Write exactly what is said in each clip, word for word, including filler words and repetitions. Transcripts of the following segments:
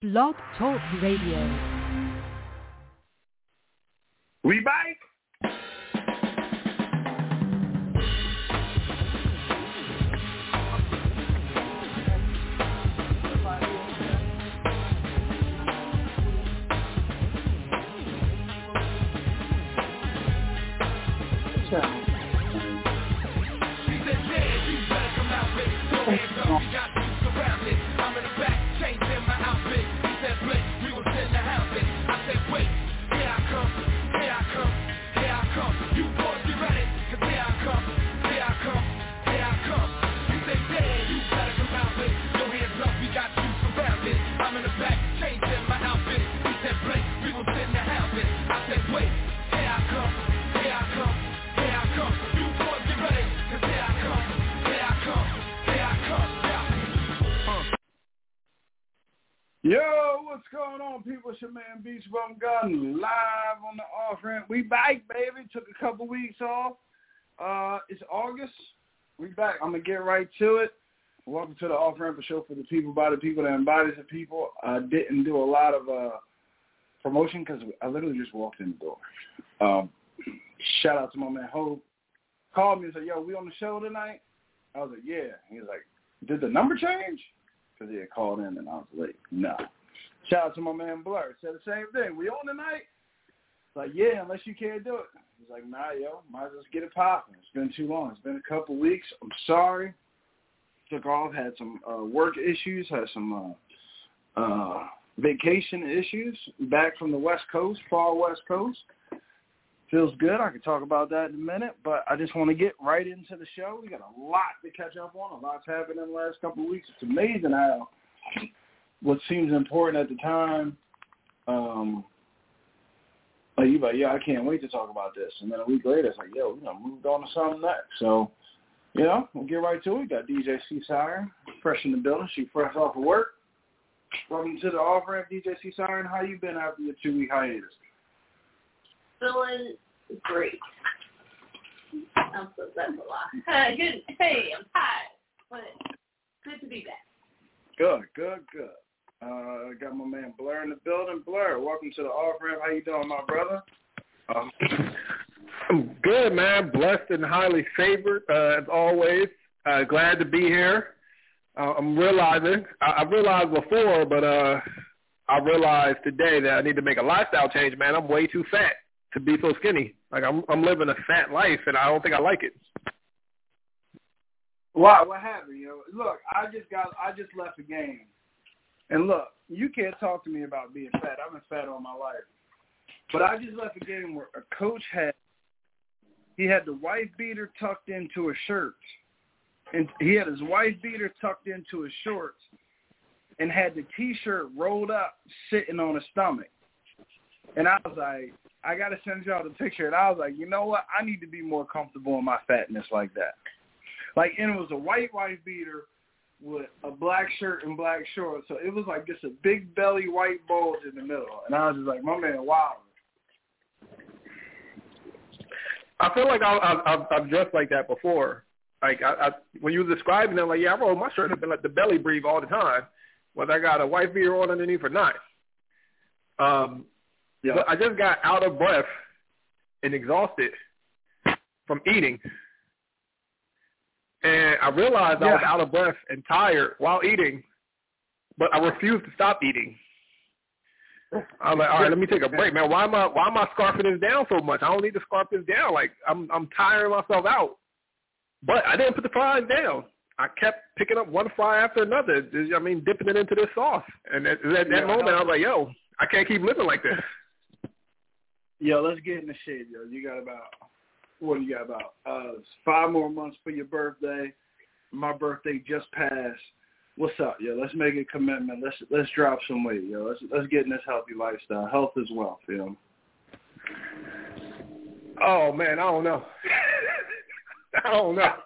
Blog Talk Radio. We back. Yo, what's going on, people? It's your man Beach Bum Gun live on the off ramp. We back, baby. Took a couple weeks off. Uh, it's August. We back. I'm gonna get right to it. Welcome to the off ramp show for the people, by the people, that embodies the people. I didn't do a lot of uh, promotion because I literally just walked in the door. Um, shout out to my man Hope. Called me and said, "Yo, we on the show tonight?" I was like, "Yeah." He was like, "Did the number change?" Because he had called in and I was late. No. Shout out to my man Blur. Said the same thing. We on tonight? Like, yeah, unless you can't do it. He's like, nah, yo, might as well get it popping. It's been too long. It's been a couple weeks. I'm sorry. Took off, had some uh, work issues, had some uh, uh, vacation issues. Back from the West Coast, far West Coast. Feels good. I can talk about that in a minute, but I just want to get right into the show. We got a lot to catch up on. A lot's happened in the last couple of weeks. It's amazing how what seems important at the time, um, like you like, yeah, I can't wait to talk about this. And then a week later, it's like, yo, we done moved on to something next. So, you know, we'll get right to it. We got D J C Siren, fresh in the building. She fresh off of work. Welcome to the off-ramp, D J C Siren. How you been after your two-week hiatus? Feeling great. I'm so that's a lot. Uh, good. Hey, I'm tired, but good to be back. Good, good, good. Uh, got my man Blur in the building. Blur, welcome to the off ramp. How you doing, my brother? Um, I'm good, man. Blessed and highly favored, uh, as always. Uh, glad to be here. Uh, I'm realizing, I, I realized before, but uh, I realized today that I need to make a lifestyle change, man. I'm way too fat to be so skinny. Like, I'm I'm living a fat life, and I don't think I like it. Why? What happened? You know, look, I just got, I just left the game, and look, you can't talk to me about being fat. I've been fat all my life, but I just left a game where a coach had, he had the wife beater tucked into a shirt, and he had his wife beater tucked into his shorts, and had the T-shirt rolled up, sitting on his stomach, and I was like, I got to send y'all the picture. And I was like, you know what? I need to be more comfortable in my fatness like that. Like, and it was a white wife beater with a black shirt and black shorts. So it was like just a big belly white bulge in the middle. And I was just like, my man, wow. I feel like I, I, I've, I've dressed like that before. Like, I, I, when you were describing it, I'm like, yeah, I roll my shirt up and let the belly breathe all the time, whether I got a white beater on underneath or not. Um, Yeah. But I just got out of breath and exhausted from eating. And I realized yeah. I was out of breath and tired while eating, but I refused to stop eating. I was like, all right, let me take a break, man. Why am I why am I scarfing this down so much? I don't need to scarf this down. Like, I'm I'm tiring myself out. But I didn't put the fries down. I kept picking up one fry after another. I mean, dipping it into this sauce. And at, at that yeah, moment, I was like, yo, I can't keep living like this. Yo, let's get in the shade, yo. You got about, what do you got about? Uh, five more months for your birthday. My birthday just passed. What's up, yo? Let's make a commitment. Let's let's drop some weight, yo. Let's let's get in this healthy lifestyle. Health is wealth, yo. Oh man, I don't know. I don't know.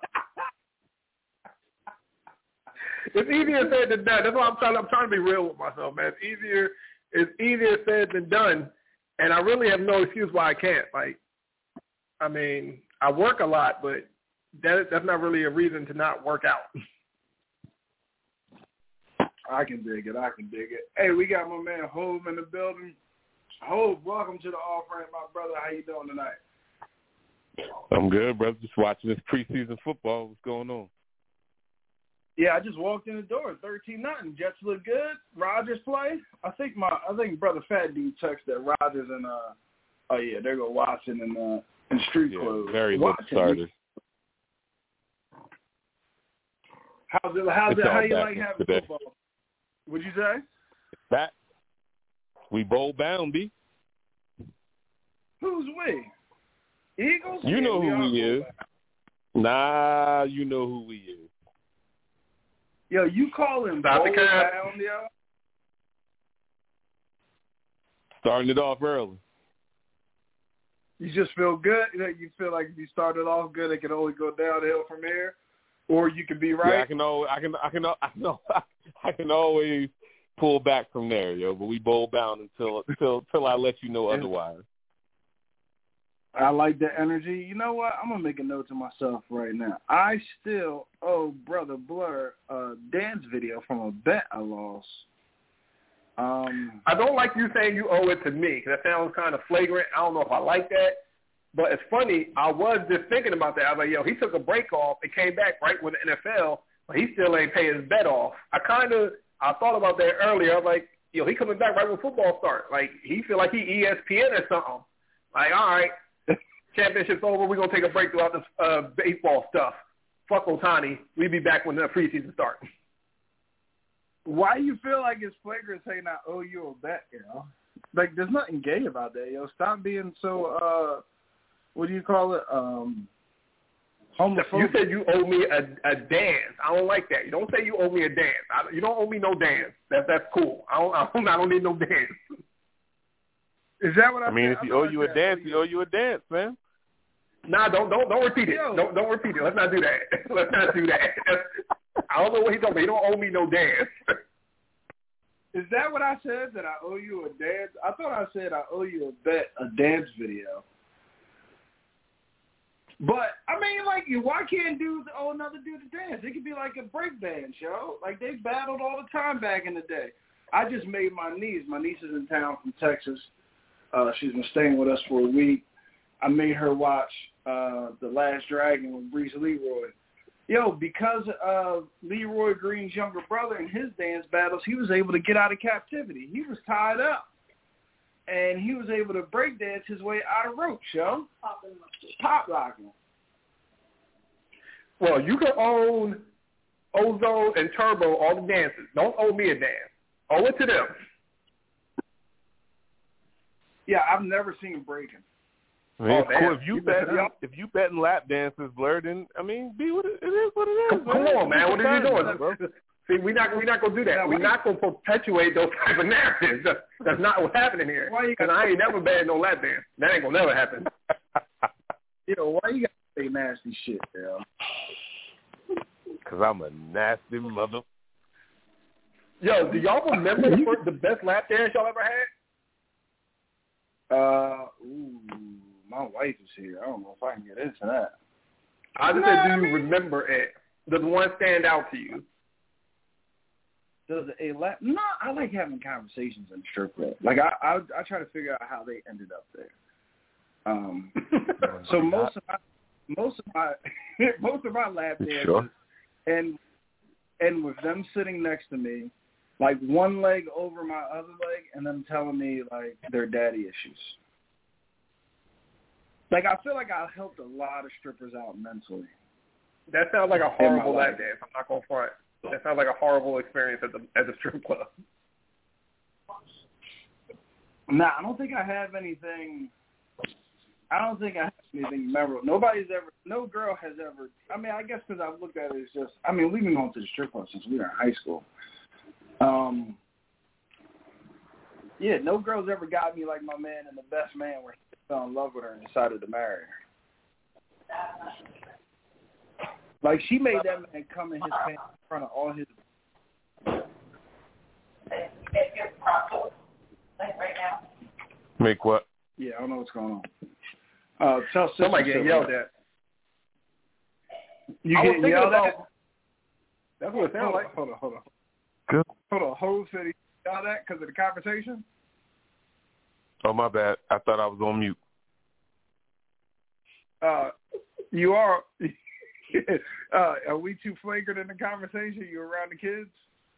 It's easier said than done. That's why I'm trying. I'm trying to be real with myself, man. It's easier. It's easier said than done. And I really have no excuse why I can't. Like, I mean, I work a lot, but that that's not really a reason to not work out. I can dig it. I can dig it. Hey, we got my man Hove in the building. Hove, welcome to the Off-Ramp, my brother. How you doing tonight? I'm good, brother. Just watching this preseason football. What's going on? Yeah, I just walked in the door. Thirteen nothing. Jets look good. Rodgers play. I think my I think brother Fat D texted that Rodgers and uh oh yeah, there go Watson and uh and street Yeah, clothes. very little starters. How's it? How's It's it? How all you back like having today. football? What'd you say? Back. We bowl bound, B. Who's we? Eagles? You Yeah, know we who are we is. bowl bound. Nah, you know who we is. Yo, you call him Stop bowl the cap. bound, yo? Starting it off early. You just feel good? You feel like if you started off good, it can only go downhill from here? Or you could be right? Yeah, I can always, I can, I can, I know, I can always pull back from there, yo. But we bowl bound until, until, until I let you know otherwise. I like the energy. You know what? I'm going to make a note to myself right now. I still owe Brother Blur a dance video from a bet I lost. Um, I don't like you saying you owe it to me because that sounds kind of flagrant. I don't know if I like that. But it's funny, I was just thinking about that. I was like, yo, he took a break off and came back right with the N F L, but he still ain't pay his bet off. I kind of, I thought about that earlier. I was like, yo, he coming back right when football starts. Like, he feel like he E S P N or something. Like, all right, championship's over. We're going to take a break throughout this uh, baseball stuff. Fuck Ohtani. We'll be back when the preseason starts. Why do you feel like it's flagrant saying I owe you a bet, you know? Like, there's nothing gay about that, yo. Stop being so, uh, what do you call it? Um, homophobic. You said you owe me a, a dance. I don't like that. You don't say you owe me a dance. I, you don't owe me no dance. That, that's cool. I don't, I don't, I don't need no dance. Is that what I I mean, said? if I he thought owe I you a said dance, owe he you- owe you a dance, man. Nah, don't don't don't repeat it. Yo. Don't don't repeat it. Let's not do that. Let's not do that. I don't know what he's talking about. He don't owe me no dance. Is that what I said, that I owe you a dance? I thought I said I owe you a bet, a dance video. But, I mean, like, you, why can't dudes owe another dude a dance? It could be like a break band show. Like, they battled all the time back in the day. I just made my niece. My niece is in town from Texas. Uh, she's been staying with us for a week. I made her watch uh, The Last Dragon with Brees Leroy. Yo, because of Leroy Green's younger brother and his dance battles, he was able to get out of captivity. He was tied up. And he was able to break dance his way out of ropes, yo. Pop locking. Well, you can own Ozone and Turbo all the dances. Don't owe me a dance. Owe it to them. Yeah, I've never seen breaking. I mean, Oh, of course, damn. if you You bet, better- if you betting lap dances, Blur, then I mean, be what it, it is. What it is. Come, come man. on, man. What are you Bro. doing? See, we're not we're not gonna do that. Now, We're why- not gonna perpetuate those type of narratives. That's, that's not what's happening here. Why you Because I ain't never betting no lap dance. That ain't gonna never happen. Yo, why you got to say nasty shit, yo? Because I'm a nasty mother. Yo, do y'all remember the, first, the best lap dance y'all ever had? Uh, ooh, my wife is here. I don't know if I can get into that. I just No, said, I do you mean- remember it? Does one stand out to you? Does a lap? No, I like having conversations in the strip club. Like I, I, I try to figure out how they ended up there. Um, so most of my, most of my, most of my lap dances, Sure. and and with them sitting next to me, like one leg over my other leg, and them telling me like their daddy issues. Like I feel like I helped a lot of strippers out mentally. That sounds like a In my horrible life. lap dance. I'm not gonna front. That sounds like a horrible experience at the at the strip club. Nah, I don't think I have anything. I don't think I have anything memorable. Nobody's ever, no girl has ever. I mean, I guess because I've looked at it as just. I mean, we've been going to the strip club since we were in high school. Um. Yeah, no girl's ever got me like my man and the best man where he fell in love with her and decided to marry her. Like she made that man come in his pants in front of all his. Make what? Yeah, I don't know what's going on. Uh, tell Somebody sister getting yelled at. You I was getting thinking yelled about- at? That's what it sounds Hold like. on, hold on, hold on. Good. Hold on, Hov said he saw that because of the conversation? Oh, my bad. I thought I was on mute. Uh, you are. uh, are we too flagrant in the conversation? You around the kids?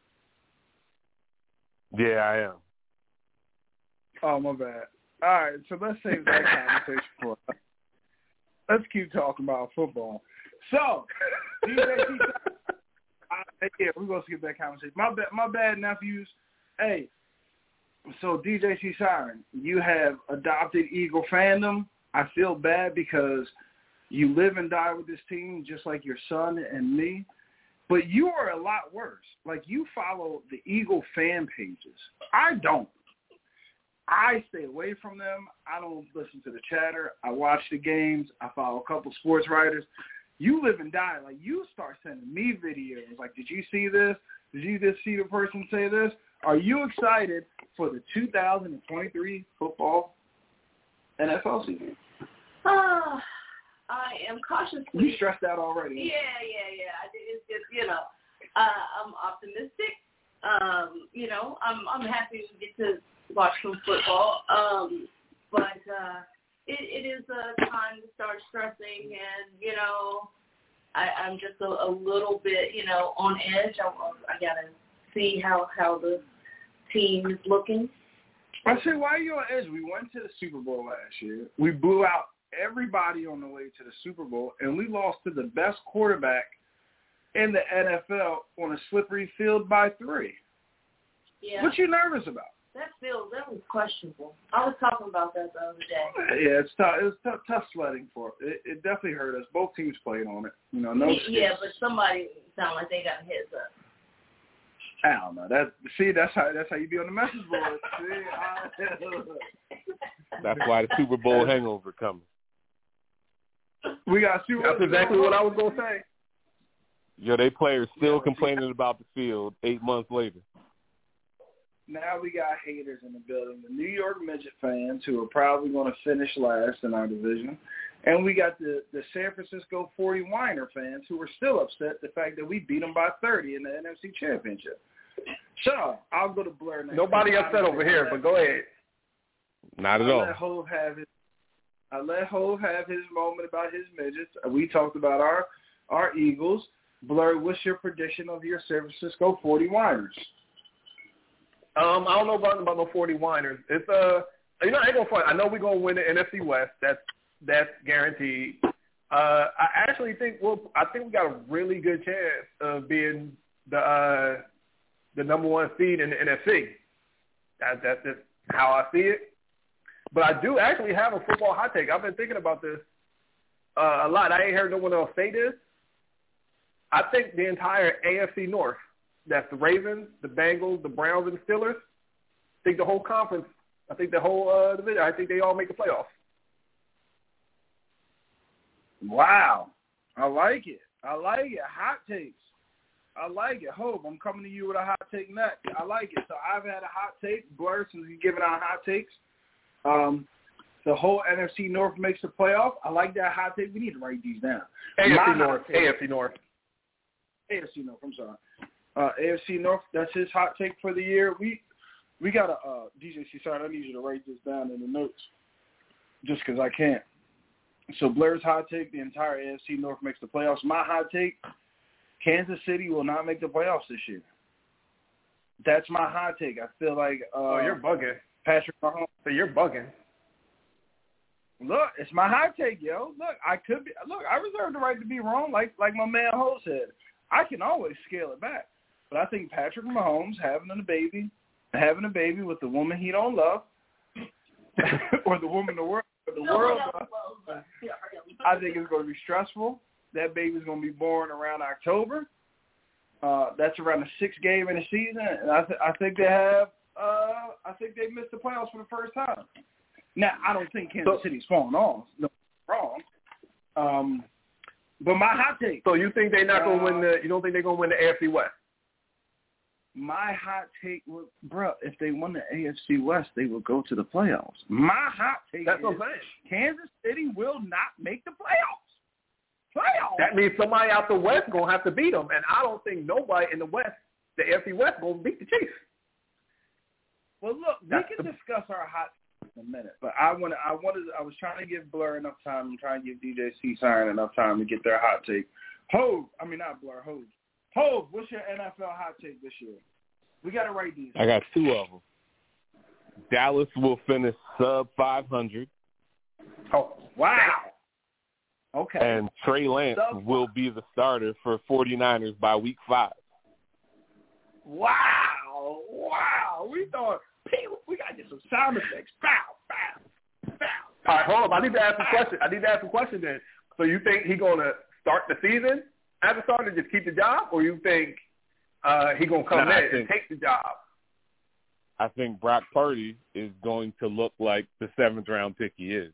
Yeah, I am. Oh, my bad. All right, so let's save that conversation for us. Let's keep talking about football. So, D J T, I, yeah, we're going to skip that conversation. My bad, my bad, nephews. Hey, so D J T Siren, you have adopted Eagle fandom. I feel bad because you live and die with this team just like your son and me. But you are a lot worse. Like, you follow the Eagle fan pages. I don't. I stay away from them. I don't listen to the chatter. I watch the games. I follow a couple sports writers. You live and die. Like, you start sending me videos. Like, did you see this? Did you just see the person say this? Are you excited for the two thousand twenty-three football N F L season? Uh, I am cautiously. You stressed out already. Yeah, yeah, yeah. I think it's just, you know, uh, I'm optimistic. Um, you know, I'm I'm happy we get to watch some football. Um, but uh, it, it is a time to start stressing, and you know, I, I'm just a, a little bit, you know, on edge. I, I gotta see how how the team is looking. I say, why are you on edge? We went to the Super Bowl last year. We blew out everybody on the way to the Super Bowl, and we lost to the best quarterback in the N F L on a slippery field by three. Yeah. What you nervous about? That feels that was questionable. I was talking about that the other day. Yeah, it's tough. It was tough, tough sledding for it. it. It definitely hurt us. Both teams played on it. You know, no. Yeah, but somebody sounded like they got a heads up. I don't know. That see, that's how that's how you be on the message board. See, I, That's why the Super Bowl hangover coming. We got Super Bowl. That's exactly what I was gonna say. Yo, they players still Yeah, complaining about the field eight months later. Now we got haters in the building. The New York Midget fans who are probably going to finish last in our division. And we got the, the San Francisco forty-winer fans who are still upset the fact that we beat them by thirty in the N F C Championship. So, I'll go to Blur next. Nobody upset over here, but go ahead. Not at I all. let Hov have his, I let Hov have his moment about his midgets. We talked about our, our Eagles. Blur, what's your prediction of your San Francisco forty-winers? Um, I don't know about, about no forty-winers. It's uh, you know, I ain't gonna front. I know we're gonna win the N F C West. That's that's guaranteed. Uh, I actually think we'll. I think we got a really good chance of being the uh, the number one seed in the N F C. That, that's just how I see it. But I do actually have a football hot take. I've been thinking about this uh, a lot. I ain't heard no one else say this. I think the entire A F C North. That's the Ravens, the Bengals, the Browns, and the Steelers. I think the whole conference, I think the whole uh, division, I think they all make the playoffs. Wow. I like it. I like it. Hot takes. I like it. Hope, I'm coming to you with a hot take next. I like it. So I've had a hot take. Blur, since you're giving out hot takes. Um, the whole N F C North makes the playoff. I like that hot take. We need to write these down. A F C My North. take, A F C North. A F C North, I'm sorry. Uh, A F C North, that's his hot take for the year. We we got to, uh, D J C, sorry, I need you to write this down in the notes just because I can't. So Blair's hot take, the entire A F C North makes the playoffs. My hot take, Kansas City will not make the playoffs this year. That's my hot take. I feel like uh, Oh, you're bugging. Patrick Mahomes. So you're bugging. Look, it's my hot take, yo. Look, I could be. Look, I reserve the right to be wrong, like like my man Ho said. I can always scale it back. But I think Patrick Mahomes having a baby, having a baby with the woman he don't love, or the woman the world, the No, world no, loves, no, no. I think it's going to be stressful. That baby's going to be born around October. Uh, that's around the sixth game in the season, and I, th- I think they have. Uh, I think they missed the playoffs for the first time. Now, I don't think Kansas So, City's falling off. No, wrong. Um, but my hot take. So you think they're not going to Uh, win the? You don't think they're going to win the A F C West? My hot take, was, bro, if they won the A F C West, they will go to the playoffs. My hot take That's is what I'm saying. Kansas City will not make the playoffs. Playoffs. That means somebody out the West going to have to beat them, and I don't think nobody in the West the A F C West going to beat the Chiefs. Well, look, we That's can the, discuss our hot takes in a minute, but I want to. I wanted. I was trying to give Blur enough time. I'm trying to give D J C Sign enough time to get their hot take. Hove, I mean not Blur. Hove. Hove, what's your N F L hot take this year? We got to write these. I got two of them. Dallas will finish sub five hundred. Oh, wow. Okay. And Trey Lance sub- will be the starter for 49ers by week five. Wow. Wow. We thought, we got to get some sound effects. Bow, bow, bow. All right, hold on. I need to ask a question. I need to ask a question then. So you think he's going to start the season as a starter, just keep the job, or you think uh, he's going to come no, in think, and take the job? I think Brock Purdy is going to look like the seventh round pick he is.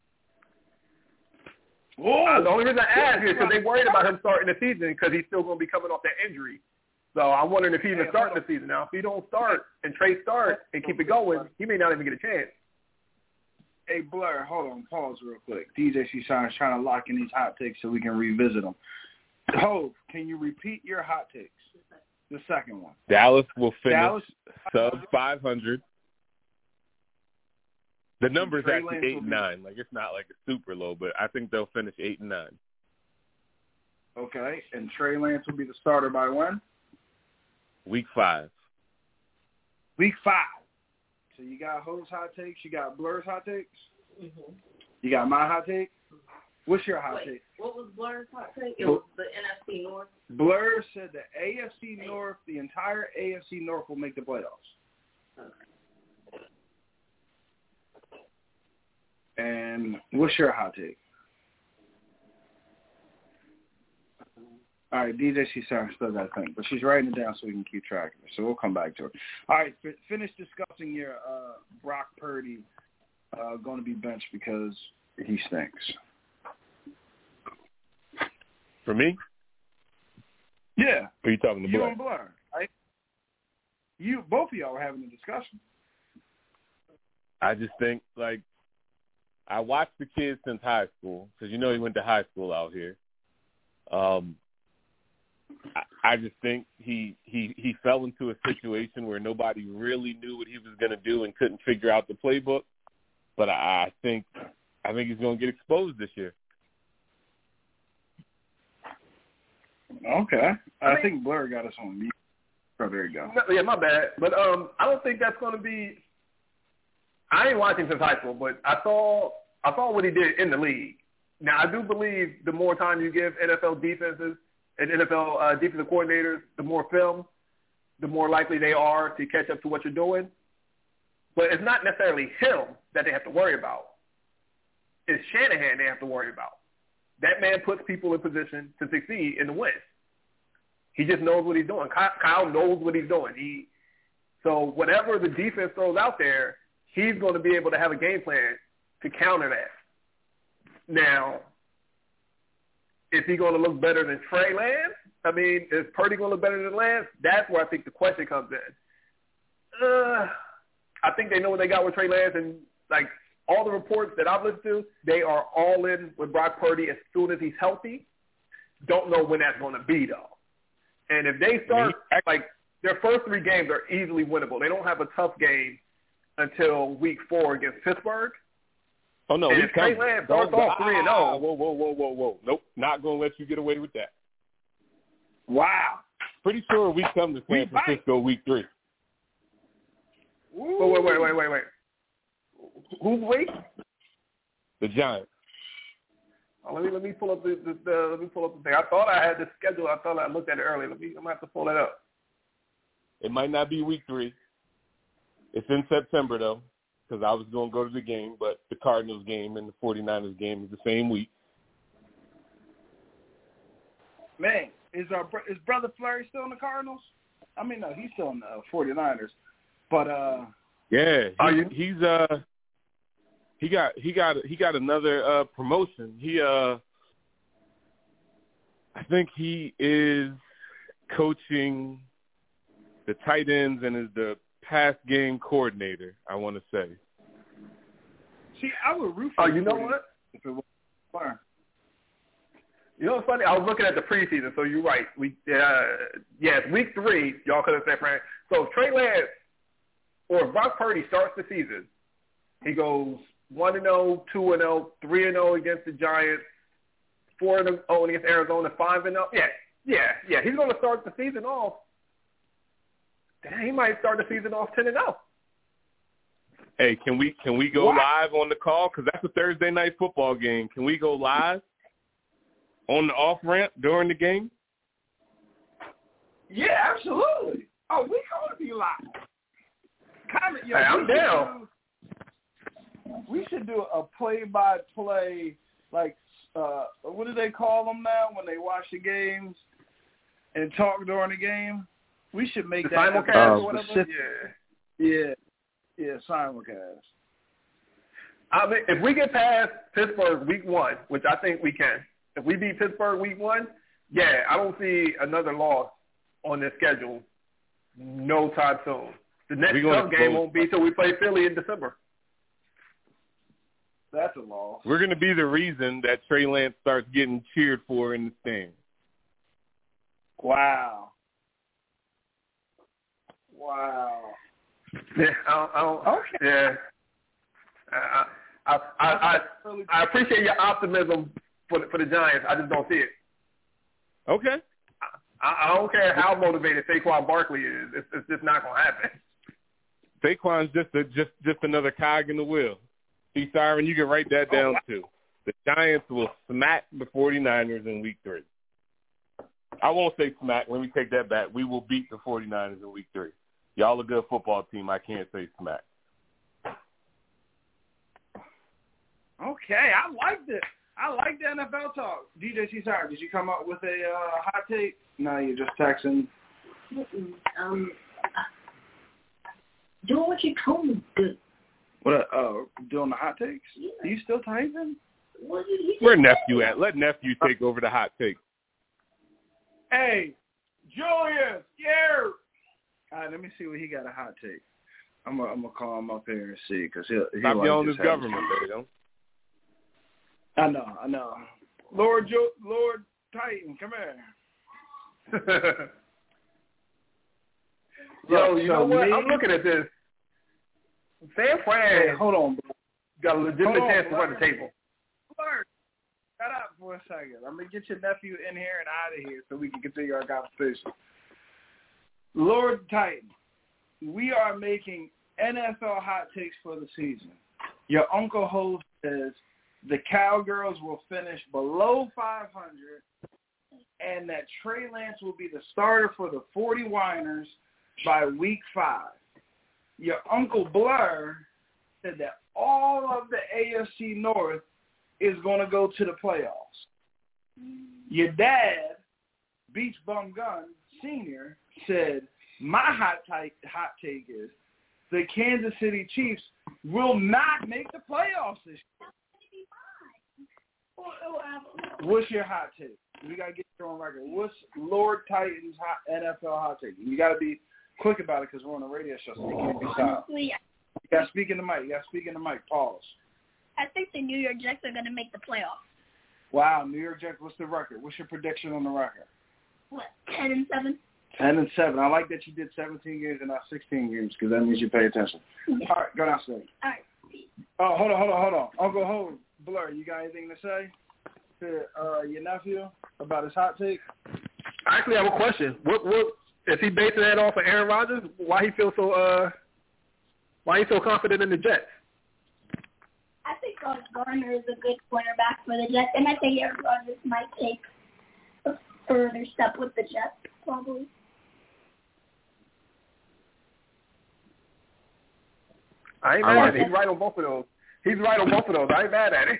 Uh, the only reason I ask is because they worried about him starting the season because he's still going to be coming off that injury. So I'm wondering if he even hey, starting the season. Now, if he don't start and Trey start and keep it going, he may not even get a chance. Hey, Blur, hold on. Pause real quick. D J C Shine is trying to lock in these hot takes so we can revisit them. Hove, can you repeat your hot takes? The second one. Dallas will finish Dallas, sub five hundred. The number's Trey actually Lance eight will and be- nine. Like, it's not like a super low, but I think they'll finish eight and nine. Okay, and Trey Lance will be the starter by when? Week five. Week five. So you got Ho's hot takes, you got Blur's hot takes, Mm-hmm. you got my hot take. What's your hot Wait, take? what was Blur's hot take? It was the N F C North. Blur said the A F C North, the entire A F C North will make the playoffs. Okay. And what's your hot take? All right, D J C Sarah still got to think, but she's writing it down so we can keep track of it. So we'll come back to her. All right, f- finish discussing your uh, Brock Purdy uh, going to be benched because he stinks. For me? Yeah. Or are you talking to You Blur? and Blur, right? You, both of y'all were having a discussion. I just think, like, I watched the kid since high school because, you know, he went to high school out here. Um, I, I just think he, he, he fell into a situation where nobody really knew what he was going to do and couldn't figure out the playbook. But I, I think I think he's going to get exposed this year. Okay. I, I mean, think Blur got us on mute. Oh, there you go. No, yeah, my bad. But um, I don't think that's going to be. I ain't watching since high school, but I saw I saw what he did in the league. Now I do believe the more time you give N F L defenses and N F L uh, defensive coordinators, the more film, the more likely they are to catch up to what you're doing. But it's not necessarily him that they have to worry about. It's Shanahan they have to worry about. That man puts people in position to succeed in the West. He just knows what he's doing. Kyle, Kyle knows what he's doing. He so whatever the defense throws out there, he's going to be able to have a game plan to counter that. Now, is he going to look better than Trey Lance? I mean, is Purdy going to look better than Lance? That's where I think the question comes in. Uh, I think they know what they got with Trey Lance, and like all the reports that I've listened to, they are all in with Brock Purdy as soon as he's healthy. Don't know when that's going to be, though. And if they start, like, their first three games are easily winnable. They don't have a tough game until week four against Pittsburgh. Oh, no, and we if Trey Lance starts Don't- off three and oh. Whoa, whoa, whoa, whoa, whoa. Nope, not going to let you get away with that. Wow. Pretty sure we come to San We bite. Francisco week three. Ooh. Wait, wait, wait, wait, wait, wait. Who's wait? The Giants. Oh, let me let me pull up the, the, the let me pull up the thing. I thought I had the schedule. I thought I looked at it earlier. Let me. I'm gonna have to pull that up. It might not be week three. It's in September, though, because I was going to go to the game, but the Cardinals game and the 49ers game is the same week. Man, is our br- is Brother Flurry still in the Cardinals? I mean, no, he's still in the uh, 49ers. But uh, Yeah, he, Are you? he's uh he got he got he got another uh promotion. He uh I think he is coaching the tight ends and is the pass game coordinator, I want to say. see, I would root for. Oh, the you know 49ers what? If it was Flurry. You know what's funny? I was looking at the preseason, so you're right. We uh, yes, week three, y'all could have said Frank. So if Trey Lance or if Brock Purdy starts the season, he goes one and zero, two and zero, three and zero against the Giants, four and zero against Arizona, five and zero. Yeah, yeah, yeah. He's going to start the season off. Damn, he might start the season off ten and zero. Hey, can we can we go What? live on the call? Because that's a Thursday night football game. Can we go live on the off ramp during the game? Yeah, absolutely. Oh, we gonna be live. Comment, yo, Hey, I'm we down. Should do, we should do a play-by-play, like, uh, what do they call them now when they watch the games and talk during the game? We should make The that simulcast a or whatever? specific- Yeah. Yeah, yeah, simulcast. I mean, if we get past Pittsburgh week one, which I think we can, if we beat Pittsburgh week one, yeah, I don't see another loss on this schedule no time soon. The next tough game won't be till we play Philly in December. That's a loss. We're going to be the reason that Trey Lance starts getting cheered for in the stands. Wow. Wow. Yeah, I don't, I don't Okay. yeah. I, I, I, I, I appreciate your optimism for the, for the Giants. I just don't see it. Okay. I, I don't care how motivated Saquon Barkley is. It's, it's just not going to happen. Saquon's just a, just just another cog in the wheel. See, Siren, you can write that down too. The Giants will smack the 49ers in week three. I won't say smack. Let me take that back. We will beat the 49ers in week three. Y'all a good football team. I can't say smack. Okay, I liked it. I like the N F L talk. D J C, sorry, did you come up with a uh, hot take? No, you're just texting. Um, doing what you told me to do. What? Uh, doing the hot takes? Yeah. Are you still typing? What did he Where nephew at? Let nephew take over the hot take. Hey, Julius, yeah. All right, let me see what he got a hot take. I'm gonna I'm gonna call him up here and see because he'll he Stop like yelling this his government, baby. I know, I know. Lord jo- Lord Titan, come here. Yo, you So know what? me- I'm looking at this. San Fran Hey, hold on, bro. got a legitimate Hold on, chance to run Blur. the table. Blur, shut up for a second. I'm going to get your nephew in here and out of here so we can continue our conversation. Lord Titan, we are making N F L hot takes for the season. Your Uncle Ho says the Cowgirls will finish below five hundred and that Trey Lance will be the starter for the forty-winers by week five. Your Uncle Blur said that all of the A F C North is going to go to the playoffs. Your dad, Beach Bum Gun Senior, said, my hot take, hot take is the Kansas City Chiefs will not make the playoffs this year. What's your hot take? We got to get you on record. What's Lord Titan's hot N F L hot take? You got to be quick about it because we're on a radio show, so you can't be silent. Honestly, You got to speak in the mic. You got to speak in the mic. Pause. I think the New York Jets are going to make the playoffs. Wow, New York Jets, what's the record? What's your prediction on the record? What, ten and seven? ten and seven. I like that you did seventeen games and not sixteen games because that means you pay attention. Yeah. All right, go downstairs. All right. Oh, hold on, hold on, hold on. Uncle Ho, Blur, you got anything to say to uh, your nephew about his hot take? I actually have a question. What what is he basing that off of Aaron Rodgers? Why he feels so uh why he so confident in the Jets? I think Sauce Gardner is a good quarterback for the Jets, and I think Aaron Rodgers might take a further step with the Jets, probably. I ain't I mad like at it. He's right on both of those. He's right on both of those. I ain't mad at it.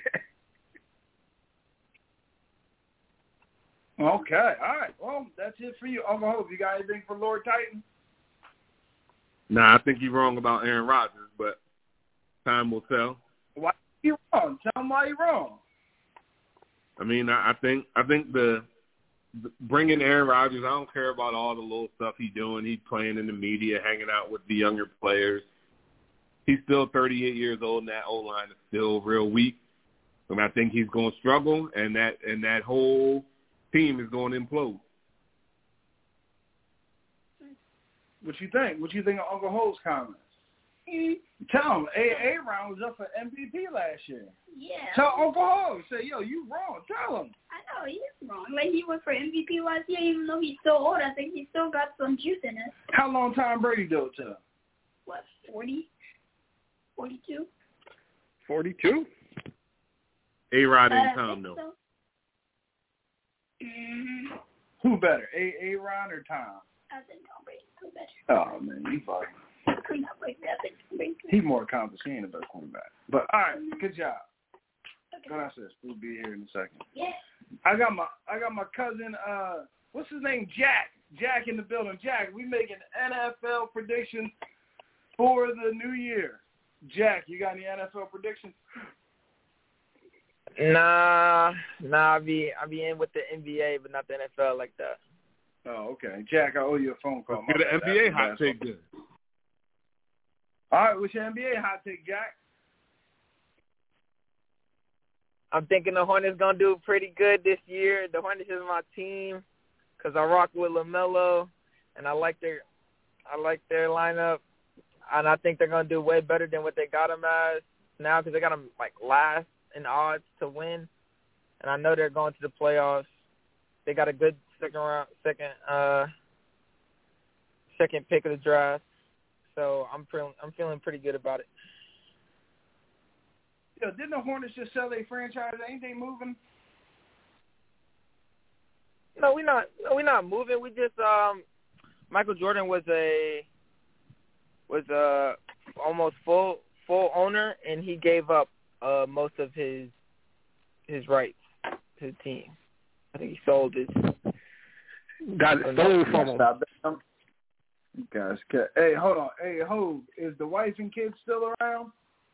Okay, all right. Well, that's it for you. Uncle Ho, you got anything for Lord Titan? Nah, I think you're wrong about Aaron Rodgers, but time will tell. Why you wrong? Tell him why you're wrong. I mean, I, I think I think the, the bringing Aaron Rodgers. I don't care about all the little stuff he's doing. He's playing in the media, hanging out with the younger players. He's still thirty-eight years old, and that O-line is still real weak. I mean, I think he's going to struggle, and that and that whole team is going to implode. What you think? What you think of Uncle Ho's comments? Mm. Tell him, A-Ron was up for M V P last year. Yeah. Tell Uncle Ho, say, yo, you wrong. Tell him. I know, he is wrong. Like, he went for M V P last year, even though he's still old. I think he's still got some juice in it. How long Tom Brady do it to? What, forty? forty-two? forty-two? A-Rod and uh, Tom, though. So. Mm-hmm. Who better, A- A-Ron or Tom? I think Tom Brady's still better. Oh, man, you fucking. He's more accomplished. He ain't a better quarterback. But, all right, good job. Okay. Go downstairs. We'll be here in a second. Yeah. I got my I got my cousin, uh, what's his name? Jack. Jack in the building. Jack, we making N F L predictions for the new year. Jack, you got any N F L predictions? Nah, nah, I be I be in with the N B A, but not the N F L like that. Oh, okay. Jack, I owe you a phone call. Get an N B A hot take good. All right, what's your N B A hot take, Jack? I'm thinking the Hornets going to do pretty good this year. The Hornets is my team because I rock with LaMelo, and I like their I like their lineup. And I think they're going to do way better than what they got them as now because they got them, like, last in odds to win. And I know they're going to the playoffs. They got a good second round, second, uh, second pick of the draft. So I'm feeling I'm feeling pretty good about it. Yo, didn't the Hornets just sell their franchise? Ain't they moving? No, we're not. No, we're not moving. We just um, Michael Jordan was a was a almost full full owner, and he gave up uh, most of his his rights to the team. I think he sold his. Got it stolen from him. You guys, hey, hold on. Hey, Ho, is the wife and kids still around?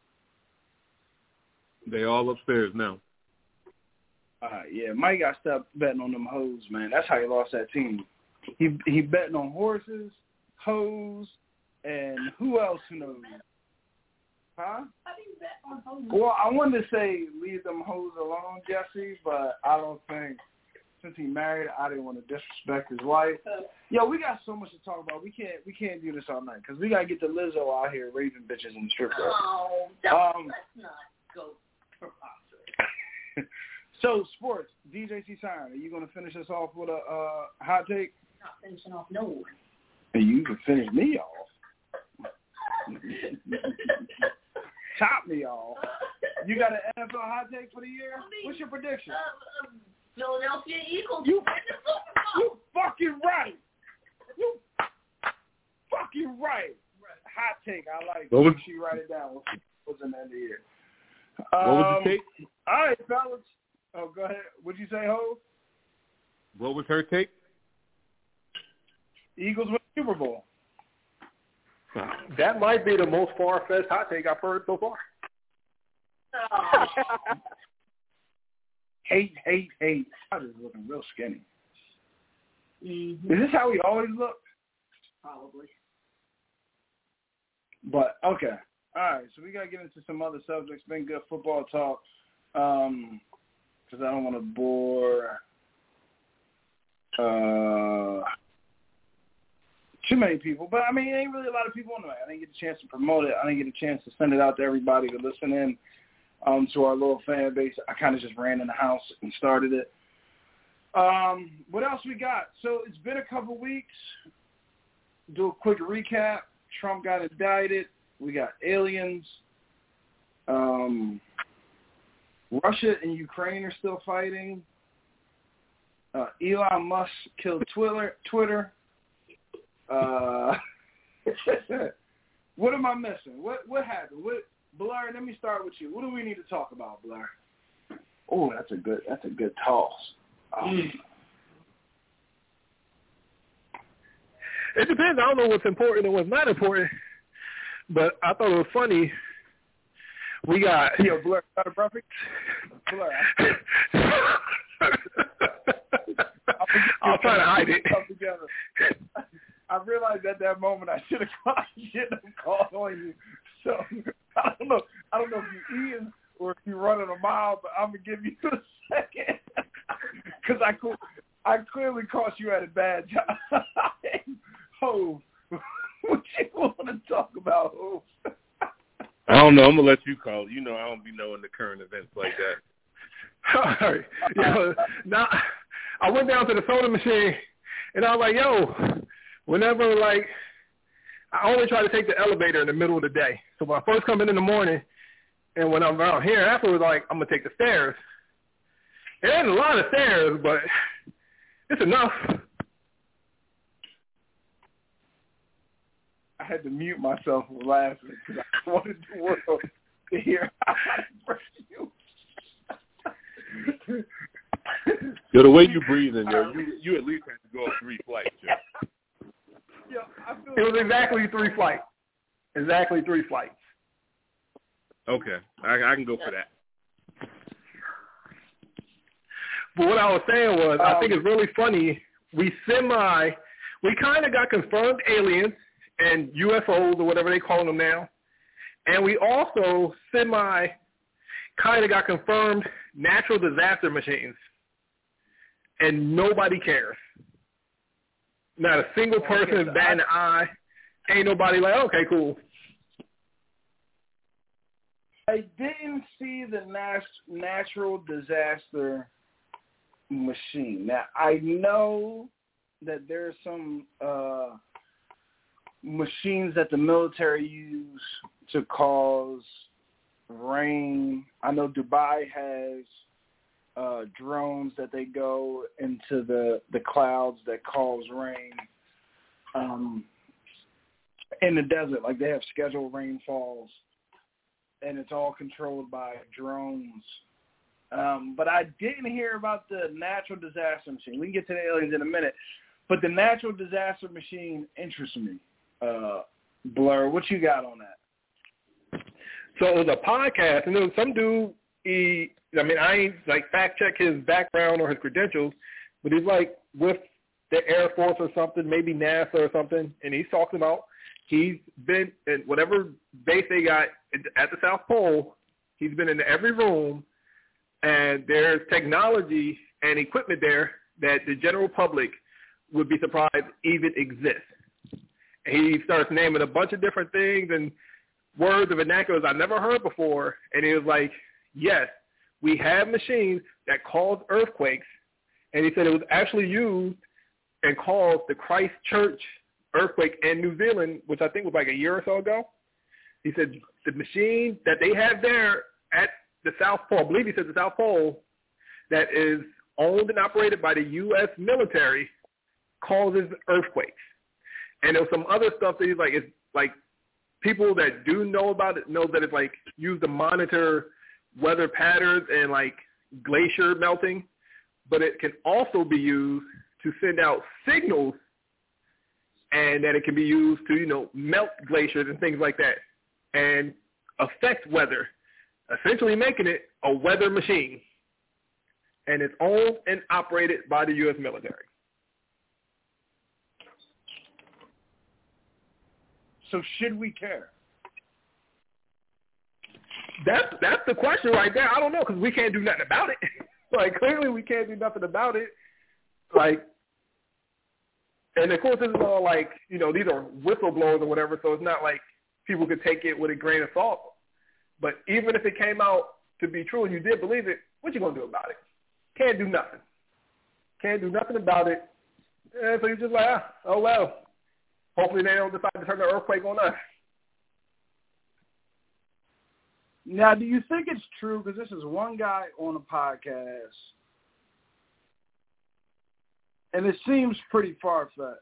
They all upstairs now. All right, yeah. Mike got stopped betting on them hoes, man. That's how he lost that team. He he betting on horses, hoes, and who else knows? Huh? How do you bet on hoes? Well, I wanted to say leave them hoes alone, Jesse, but I don't think since he married, I didn't want to disrespect his wife. Yo, we got so much to talk about. We can't we can't do this all night because we gotta get the Lizzo out here raping bitches in the strip club. Oh, Um, let's not go preposterous. So, sports, D J C Siren, are you going to finish us off with a uh, hot take? Not finishing off no one. And you can finish me off. Top me off. You got an N F L hot take for the year? I mean, What's your prediction? Uh, uh, Philadelphia Eagles. You, win the Super Bowl. you fucking right. You fucking right. Hot take, I like it. What was- Make sure you write it down. What's in the end of the year? What Um, was the take? All right, fellas. Oh, go ahead. What'd you say, Ho? What was her take? Eagles win the Super Bowl. That might be the most far-fetched hot take I've heard so far. Oh. Hate, hate, hate. I was looking real skinny. Mm-hmm. Is this how he always looked? Probably. But, okay. All right, so we got to get into some other subjects. Been good football talk um, because I don't want to bore uh, too many people. But, I mean, it ain't really a lot of people on the way. I didn't get a chance to promote it. I didn't get a chance to send it out to everybody to listen in um, to our little fan base. I kind of just ran in the house and started it. Um, what else we got? So it's been a couple weeks. Do a quick recap. Trump got indicted. We got aliens. Um, Russia and Ukraine are still fighting. Uh, Elon Musk killed Twitter. Twitter. Uh, what am I missing? What what happened? What Blair? Let me start with you. What do we need to talk about, Blair? Oh, that's a good. That's a good toss. Um, It depends. I don't know what's important and what's not important. But I thought it was funny. We got Yo, Blair, got it perfect. Blair, I'll try to hide it. Together. I realized at that moment I should have called, should have called on you. So I don't know. I don't know if you Ian or if you running a mile, but I'm gonna give you a second because I I clearly caught you at a bad time. Hov, what you want to talk about, Hov? I don't know. I'm gonna let you call it. You know, I don't be knowing the current events like that. All right. You know, now I went down to the soda machine, and I was like, "Yo, whenever like I only try to take the elevator in the middle of the day. So when I first come in in the morning, and when I'm out here afterwards, like I'm gonna take the stairs. It ain't a lot of stairs, but it's enough." I had to mute myself from laughing because I wanted the world to hear how I impressed you. Yo, the way you breathe in there, you you at least have to go up three flights, yo. Yo, I feel it was exactly three flights. Exactly three flights. Okay, I, I can go for that. But what I was saying was, um, I think it's really funny. We semi, we kind of got confirmed aliens and U F Os or whatever they call them now, and we also semi kind of got confirmed natural disaster machines, and nobody cares. Not a single person is batting an eye. Ain't nobody like, okay, cool. I didn't see the nat- natural disaster machine. Now, I know that there's some uh, machines that the military use to cause rain. I know Dubai has uh, drones that they go into the, the clouds that cause rain um, in the desert. Like they have scheduled rainfalls, and it's all controlled by drones. Um, but I didn't hear about the natural disaster machine. We can get to the aliens in a minute. But the natural disaster machine interests me. Uh, Blur, what you got on that? So it was a podcast, and there was some dude, he, I mean, I ain't, like, fact-check his background or his credentials, but he's, like, with the Air Force or something, maybe NASA or something, and he's talking about he's been in whatever base they got at the South Pole, he's been in every room, and there's technology and equipment there that the general public would be surprised even exists. He starts naming a bunch of different things and words and vernaculars I never heard before, and he was like, yes, we have machines that cause earthquakes, and he said it was actually used and caused the Christchurch earthquake in New Zealand, which I think was like a year or so ago. He said the machine that they have there at the South Pole, I believe he said the South Pole, that is owned and operated by the U S military, causes earthquakes. And there was some other stuff that he's like, it's like people that do know about it know that it's like used to monitor weather patterns and like glacier melting, but it can also be used to send out signals, and that it can be used to, you know, melt glaciers and things like that and affect weather, essentially making it a weather machine. And it's owned and operated by the U S military. So should we care? That's that's the question right there. I don't know, because we can't do nothing about it. Like, clearly we can't do nothing about it. Like, and of course this is all like, you know, these are whistleblowers or whatever, so it's not like people could take it with a grain of salt. But even if it came out to be true and you did believe it, what you going to do about it? Can't do nothing. Can't do nothing about it. And so you're just like, ah, oh, well. Hopefully they don't decide to turn the earthquake on us. Now, do you think it's true, because this is one guy on a podcast, and it seems pretty far-fetched.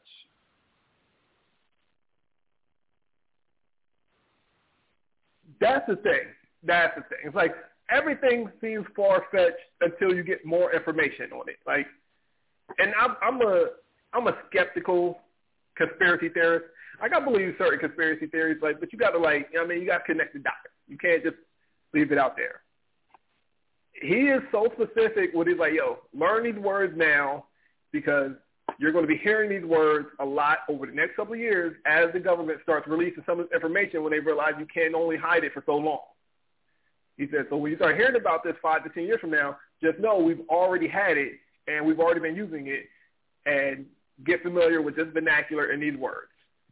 That's the thing. That's the thing. It's like everything seems far-fetched until you get more information on it. Like, and I'm, I'm a I'm a skeptical conspiracy theorist. Like, I believe certain conspiracy theories, like, but you got to like, you know what I mean, you got to connect the dots. You can't just leave it out there. He is so specific with his like, yo, learn these words now, because you're going to be hearing these words a lot over the next couple of years as the government starts releasing some of this information when they realize you can only hide it for so long. He said, so when you start hearing about this five to ten years from now, just know we've already had it and we've already been using it, and get familiar with this vernacular and these words.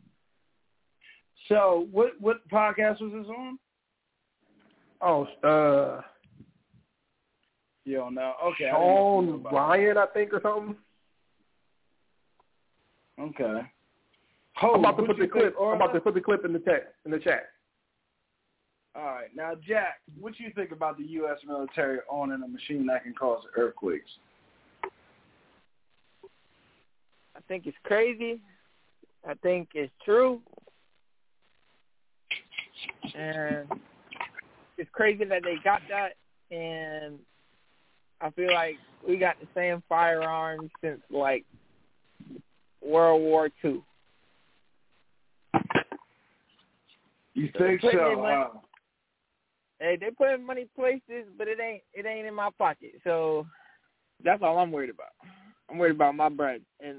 So what what podcast was this on? Oh, uh, you don't know? Okay. Sean Ryan, I think, or something. Okay. Ho, I'm about to put the clip. I'm about to put the clip in the text in the chat. All right. Now, Jack, what do you think about the U S military owning a machine that can cause earthquakes? I think it's crazy. I think it's true. And it's crazy that they got that. And I feel like we got the same firearms since, like, World War Two. You think so? Uh, hey, they put in money places, but it ain't it ain't in my pocket. So that's all I'm worried about. I'm worried about my bread. And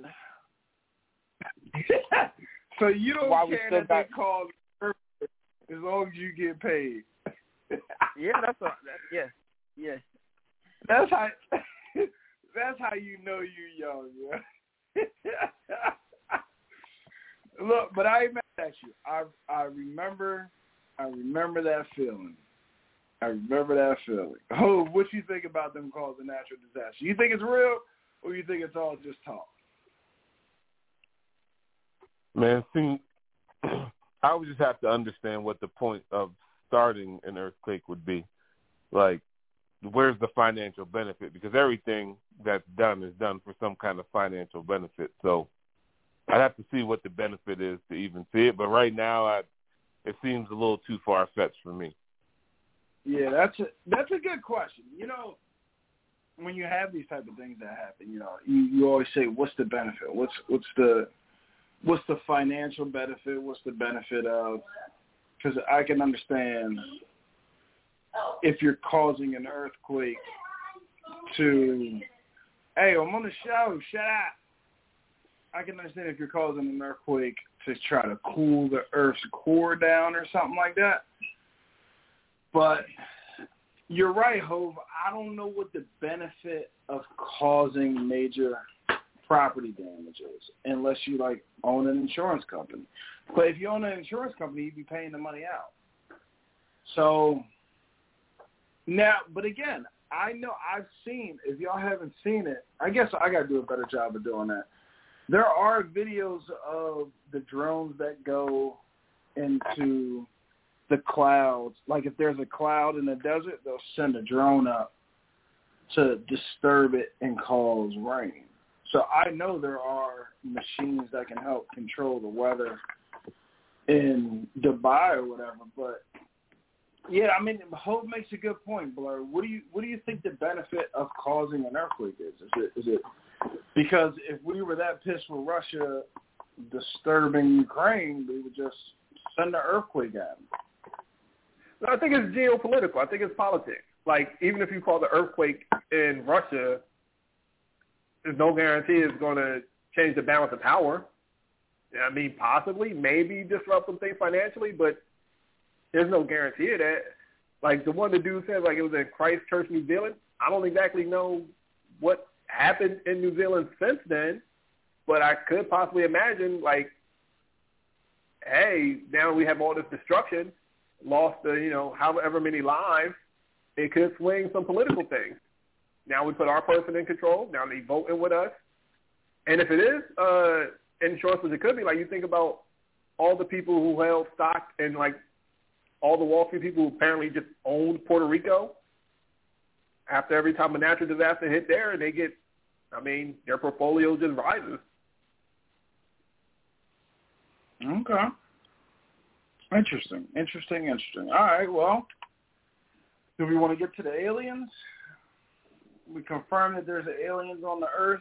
so you don't Why care we that got, they call earthquake as long as you get paid. yeah, that's what. That's, yes, yes. That's how. That's how you know you young, yeah. Look, but I ain't mad at you. I I remember, I remember that feeling. I remember that feeling. Oh, what you think about them causing natural disaster? You think it's real, or you think it's all just talk? Man, see, I would just have to understand what the point of starting an earthquake would be. Like, where's the financial benefit? Because everything that's done is done for some kind of financial benefit. So I'd have to see what the benefit is to even see it. But right now, I, it seems a little too far-fetched for me. Yeah, that's a, that's a good question. You know, when you have these type of things that happen, you know, you, you always say, what's the benefit? What's what's the what's the financial benefit? What's the benefit of? Because I can understand if you're causing an earthquake to, hey, I'm on the show, shut up. I can understand if you're causing an earthquake to try to cool the Earth's core down or something like that. But you're right, Hov. I don't know what the benefit of causing major property damage is unless you, like, own an insurance company. But if you own an insurance company, you'd be paying the money out. So now, but again, I know I've seen, if y'all haven't seen it, I guess I got to do a better job of doing that. There are videos of the drones that go into the clouds. Like if there's a cloud in the desert, they'll send a drone up to disturb it and cause rain. So I know there are machines that can help control the weather in Dubai or whatever. But yeah, I mean, Hope makes a good point, Blur. What do you what do you think the benefit of causing an earthquake is? Is it is it because if we were that pissed with Russia disturbing Ukraine, we would just send an earthquake at them? No, I think it's geopolitical. I think it's politics. Like, even if you call the earthquake in Russia, there's no guarantee it's going to change the balance of power. I mean, possibly, maybe disrupt some things financially, but there's no guarantee of that. Like, the one the dude said, like, it was in Christchurch, New Zealand. I don't exactly know what happened in New Zealand since then, but I could possibly imagine, like, hey, now we have all this destruction, lost, uh, you know, however many lives, it could swing some political things. Now we put our person in control. Now they voting with us. And if it is uh, insurance, which it could be, like you think about all the people who held stock and, like, all the Wall Street people who apparently just owned Puerto Rico, after every time a natural disaster hit there, and they get, I mean, their portfolio just rises. Okay. Interesting, interesting, interesting. All right, well, do we want to get to the aliens? We confirm that there's aliens on the Earth.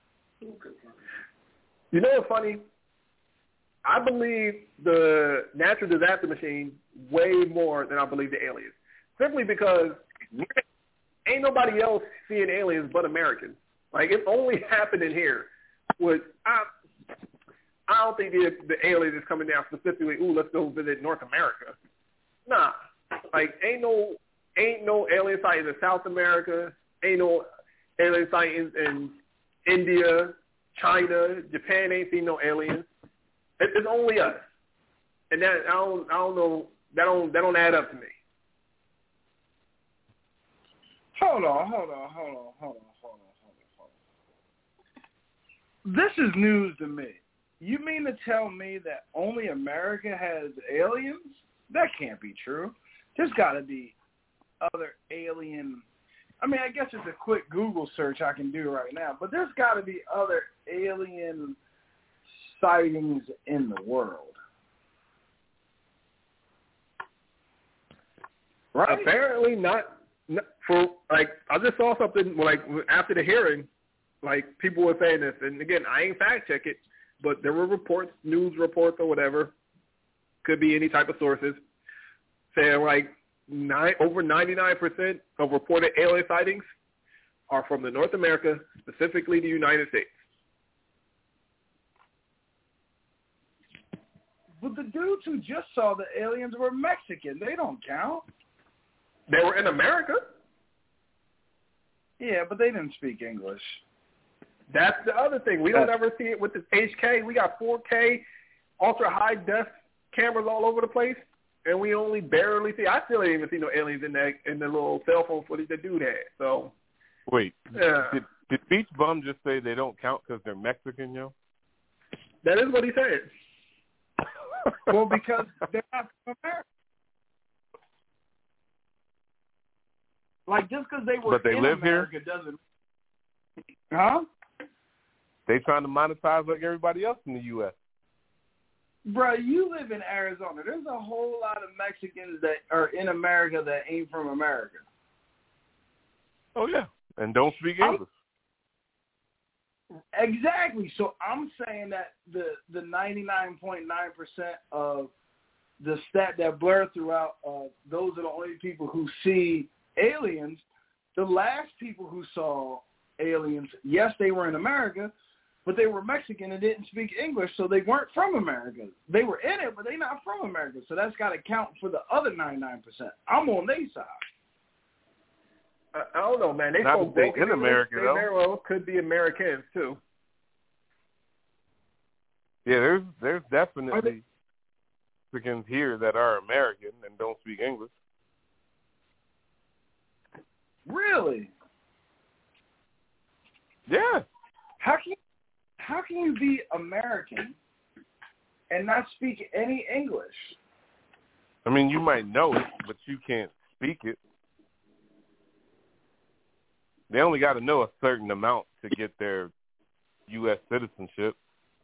You know what's funny? I believe the natural disaster machine way more than I believe the aliens. Simply because ain't nobody else seeing aliens but Americans. Like, it's only happening here. With I, I don't think the, the alien is coming down specifically, ooh, let's go visit North America. Nah. Like, ain't no ain't no alien sightings in South America. Ain't no alien sightings in India, China, Japan. Ain't seen no aliens. It, it's only us, and that I don't I don't know that don't that don't add up to me. Hold on, hold on, hold on, hold on, hold on, hold on. This is news to me. You mean to tell me that only America has aliens? That can't be true. There's got to be other alien. I mean, I guess it's a quick Google search I can do right now, but there's got to be other alien sightings in the world. Right? Apparently not. For like, I just saw something like after the hearing, like people were saying this, and again, I ain't fact check it, but there were reports, news reports or whatever, could be any type of sources, saying like nine over ninety-nine percent of reported alien sightings are from the North America, specifically the United States. But the dudes who just saw the aliens were Mexican. They don't count. They were in America. Yeah, but they didn't speak English. That's the other thing. We don't ever see it with this H K. We got four K, ultra high def cameras all over the place, and we only barely see. I still ain't even see no aliens in that in the little cell phone footage that dude had. So wait, yeah. did, did Beach Bum just say they don't count because they're Mexican, yo? That is what he said. Well, because they're not from America. Like, just because they were but they in live America here? doesn't... Huh? They trying to monetize like everybody else in the U S Bro, you live in Arizona. There's a whole lot of Mexicans that are in America that ain't from America. Oh, yeah. And don't speak I'm, English. Exactly. So I'm saying that the, the ninety-nine point nine percent of the stat that Blair threw out, uh, those are the only people who see aliens. The last people who saw aliens, yes, they were in America, but they were Mexican and didn't speak English, so they weren't from America. They were in it, but they're not from America, so that's got to count for the other ninety-nine percent. I'm on their side. I, I don't know, man. They Not spoke they in America, they though. very well could be Americans, too. Yeah, there's there's definitely Mexicans here that are American and don't speak English. Really? Yeah. How can how can you be American and not speak any English? I mean, you might know it, but you can't speak it. They only got to know a certain amount to get their U S citizenship.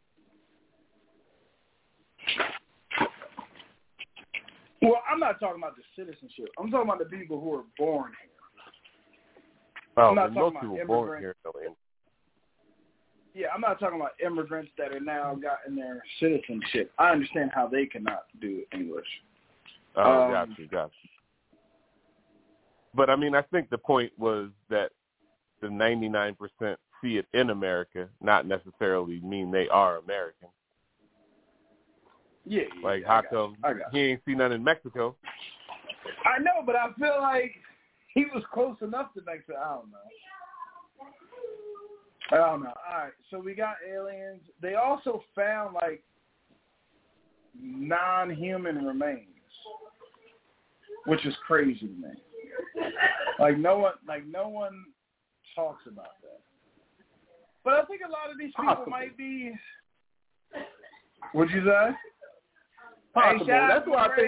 Well, I'm not talking about the citizenship. I'm talking about the people who are born here. Oh, I'm not most talking people about born immigrants. here. Though. Yeah, I'm not talking about immigrants that are now gotten their citizenship. I understand how they cannot do English. Oh, Um, got you, got you. But, I mean, I think the point was that the ninety-nine percent see it in America, not necessarily mean they are American. Yeah, yeah. Like, yeah, how I got come you. I got he ain't see none in Mexico? I know, but I feel like he was close enough to make it. I don't know. I don't know. All right, so we got aliens. They also found, like, non-human remains, which is crazy to me. Like, no one, like, no one talks about that. But I think a lot of these people Possible. might be. What'd you say? Possible. Hey, that's why I think.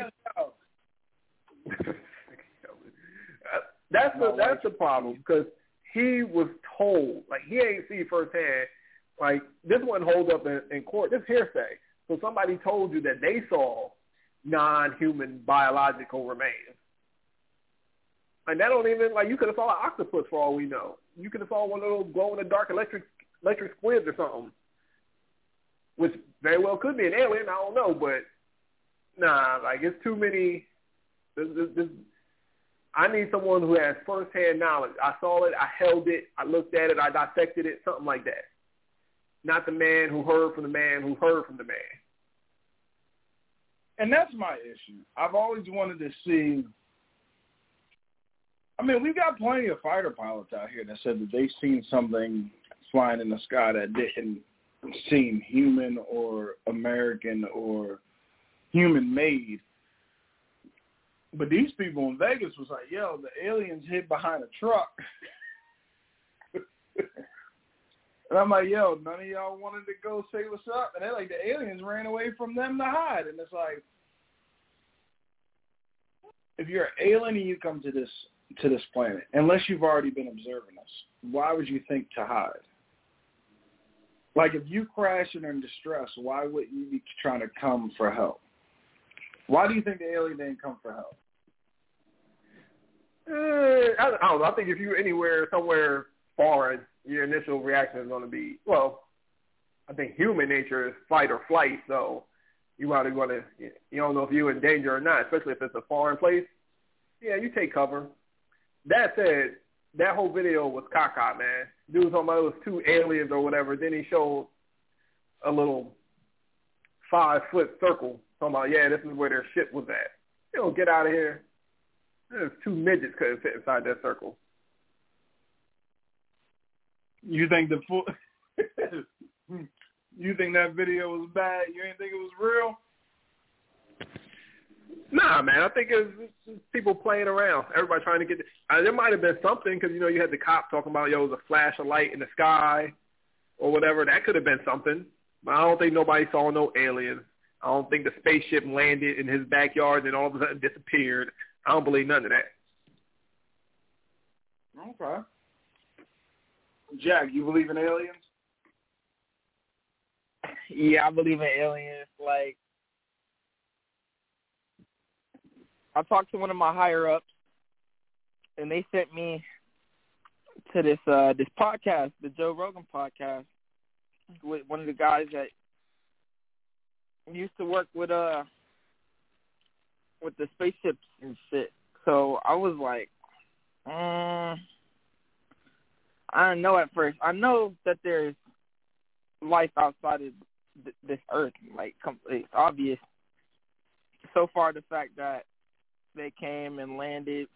that's the that's the problem because he was told, like he ain't see firsthand. Like this wouldn't hold up in, in court. This hearsay. So somebody told you that they saw non-human biological remains. And that don't even, like, you could have saw an octopus for all we know. You could have saw one of those glow-in-the-dark electric electric squids or something, which very well could be an alien. I don't know, but nah, like, it's too many. This, this, this, I need someone who has first-hand knowledge. I saw it, I held it, I looked at it, I dissected it, something like that. Not the man who heard from the man who heard from the man. And that's my issue. I've always wanted to see I mean, we've got plenty of fighter pilots out here that said that they've seen something flying in the sky that didn't seem human or American or human-made. But these people in Vegas was like, yo, the aliens hid behind a truck. And I'm like, yo, none of y'all wanted to go say what's up? And they're like, the aliens ran away from them to hide. And it's like, if you're an alien and you come to this to this planet, unless you've already been observing us, why would you think to hide? Like, if you crash and are in distress, why would you be trying to come for help? Why do you think the alien didn't come for help? Uh, I, I don't know. I think if you're anywhere, somewhere foreign, your initial reaction is going to be, well, I think human nature is fight or flight, so you either going to, you don't know if you're in danger or not, especially if it's a foreign place. Yeah, you take cover. That said, that whole video was caca, man. Dude was talking about it was two aliens or whatever. Then he showed a little five-foot circle. Talking about, yeah, this is where their ship was at. You know, get out of here. There's two midgets couldn't fit inside that circle. You think the full... You think that video was bad? You didn't think it was real? Nah, man. I think it was just people playing around. Everybody trying to get the, uh, there might have been something because, you know, you had the cop talking about, yo, it was a flash of light in the sky or whatever. That could have been something. But I don't think nobody saw no aliens. I don't think the spaceship landed in his backyard and all of a sudden disappeared. I don't believe none of that. Okay. Jack, you believe in aliens? Yeah, I believe in aliens. Like, I talked to one of my higher ups, and they sent me to this uh, this podcast, the Joe Rogan podcast, with one of the guys that used to work with uh with the spaceships and shit. So I was like, um, I don't know at first. I know that there's life outside of th- this earth. Like, it's obvious. So far, the fact that they came and landed,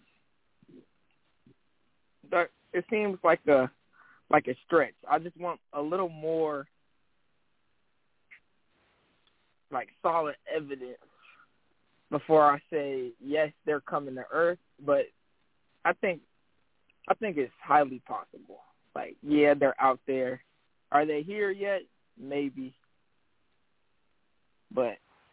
that it seems like a like a stretch. I just want a little more like solid evidence before I say yes, they're coming to Earth. But I think I think it's highly possible. Like, yeah, they're out there. Are they here yet? Maybe. But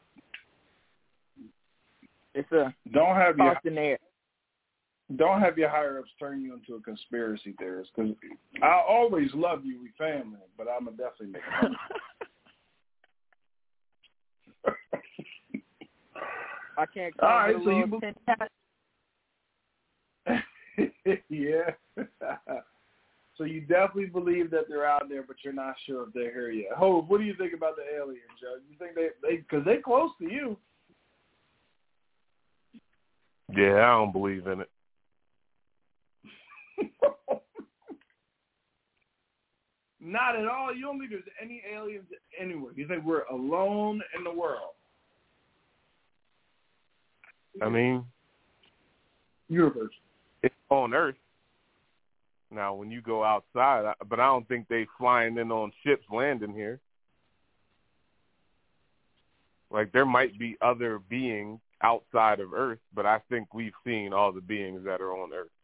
it's a don't have toss your in there. Don't have your higher ups turn you into a conspiracy theorist, because I always love you, we family, but I'm gonna definitely make it. I can't call All right, it a so little you be- yeah. So you definitely believe that they're out there, but you're not sure if they're here yet. Hope, what do you think about the aliens, Joe? You think they they because they're close to you? Yeah, I don't believe in it. Not at all. You don't think there's any aliens anywhere. You think we're alone in the world? I mean, universe. It's on Earth. Now, when you go outside, but I don't think they flying in on ships landing here. Like, there might be other beings outside of Earth, but I think we've seen all the beings that are on Earth.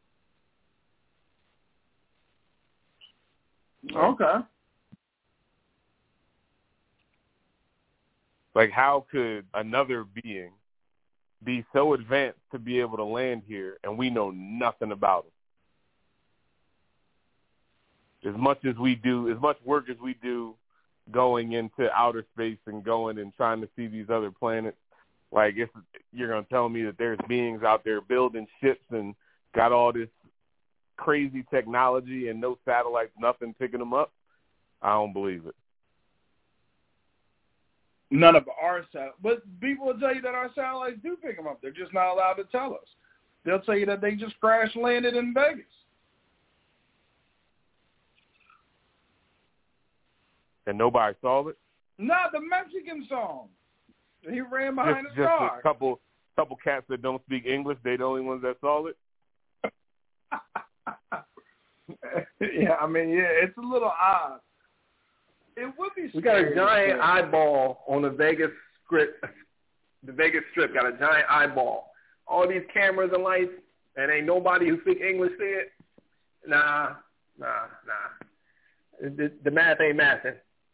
Okay. Like, how could another being be so advanced to be able to land here and we know nothing about them? As much as we do, as much work as we do going into outer space and going and trying to see these other planets, like, if you're going to tell me that there's beings out there building ships and got all this crazy technology and no satellites, nothing picking them up, I don't believe it. None of our satellites. But people will tell you that our satellites do pick them up. They're just not allowed to tell us. They'll tell you that they just crash landed in Vegas. And nobody saw it? Not the Mexican song. He ran behind just, his just car. a couple couple cats that don't speak English, they the only ones that saw it? Yeah, I mean, yeah, it's a little odd. It would be. We got a giant scary. eyeball on the Vegas Strip. The Vegas Strip got a giant eyeball. All these cameras and lights, and ain't nobody who speak English see it. Nah, nah, nah. The, the math ain't mathing.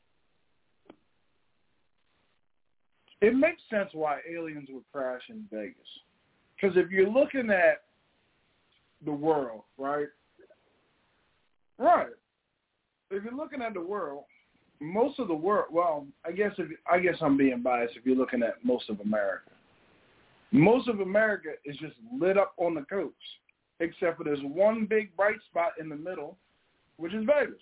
It makes sense why aliens would crash in Vegas. Because if you're looking at the world, right? Right. If you're looking at the world, most of the world, well, I guess if I guess I'm being biased if you're looking at most of America. Most of America is just lit up on the coast, except for there's one big bright spot in the middle, which is Vegas.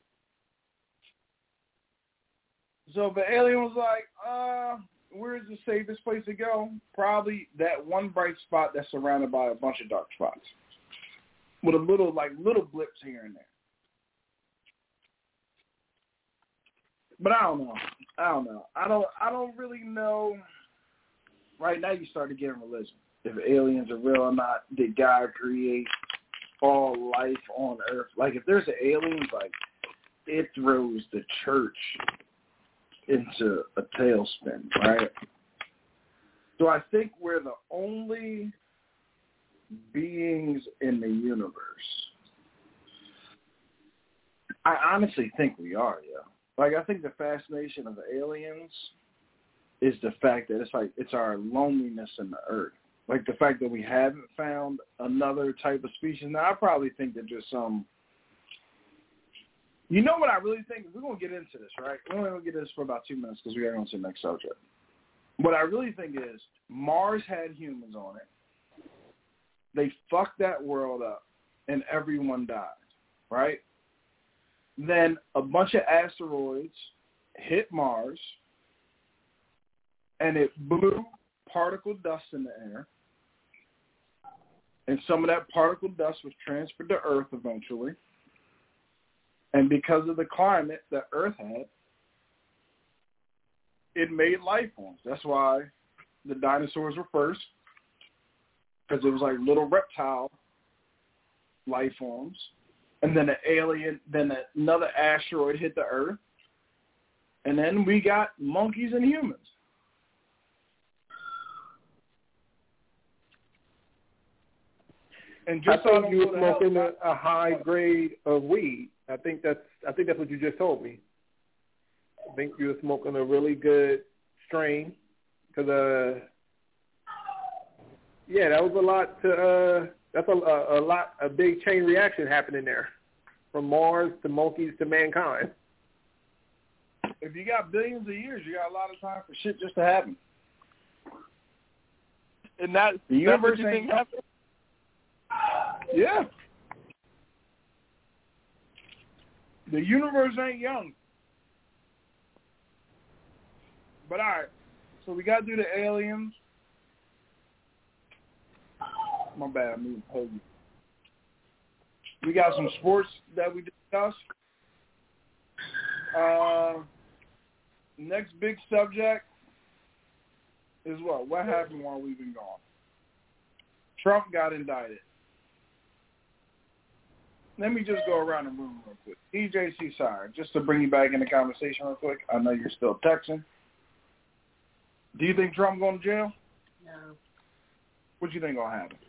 So if the alien was like, uh, where's the safest place to go? Probably that one bright spot that's surrounded by a bunch of dark spots with a little, like, little blips here and there. But I don't know. I don't know. I don't. I don't really know. Right now, you start to get in religion. If aliens are real or not, did God create all life on Earth? Like, if there's an alien, like, it throws the church into a tailspin, right? So I think we're the only beings in the universe. I honestly think we are, yeah. Like, I think the fascination of the aliens is the fact that it's like it's our loneliness in the earth. Like the fact that we haven't found another type of species. Now, I probably think that just some, you know what I really think? We're going to get into this, right? We're only going to get into this for about two minutes because we are going to the next subject. What I really think is Mars had humans on it. They fucked that world up and everyone died, right? Then a bunch of asteroids hit Mars, and it blew particle dust in the air. And some of that particle dust was transferred to Earth eventually. And because of the climate that Earth had, it made life forms. That's why the dinosaurs were first, because it was like little reptile life forms. And then an alien, then another asteroid hit the Earth. And then we got monkeys and humans. And just I so think I you were don't smoking hell, a, a high grade of weed. I think that's I think that's what you just told me. I think you were smoking a really good strain. Cause uh, yeah, that was a lot to. Uh, that's a, a, a lot, a big chain reaction happening there, from Mars to monkeys to mankind. If you got billions of years, you got a lot of time for shit just to happen. And that, the that's what universe you ain't think happened? Yeah. The universe ain't young. But all right, so we got to do the aliens. My bad, I'm moving to you. We got some sports that we discussed. Uh, next big subject is what? What happened while we've been gone? Trump got indicted. Let me just go around the room real quick. D J C Sire, just to bring you back in the conversation real quick. I know you're still texting. Do you think Trump going to jail? No. What do you think gonna happen?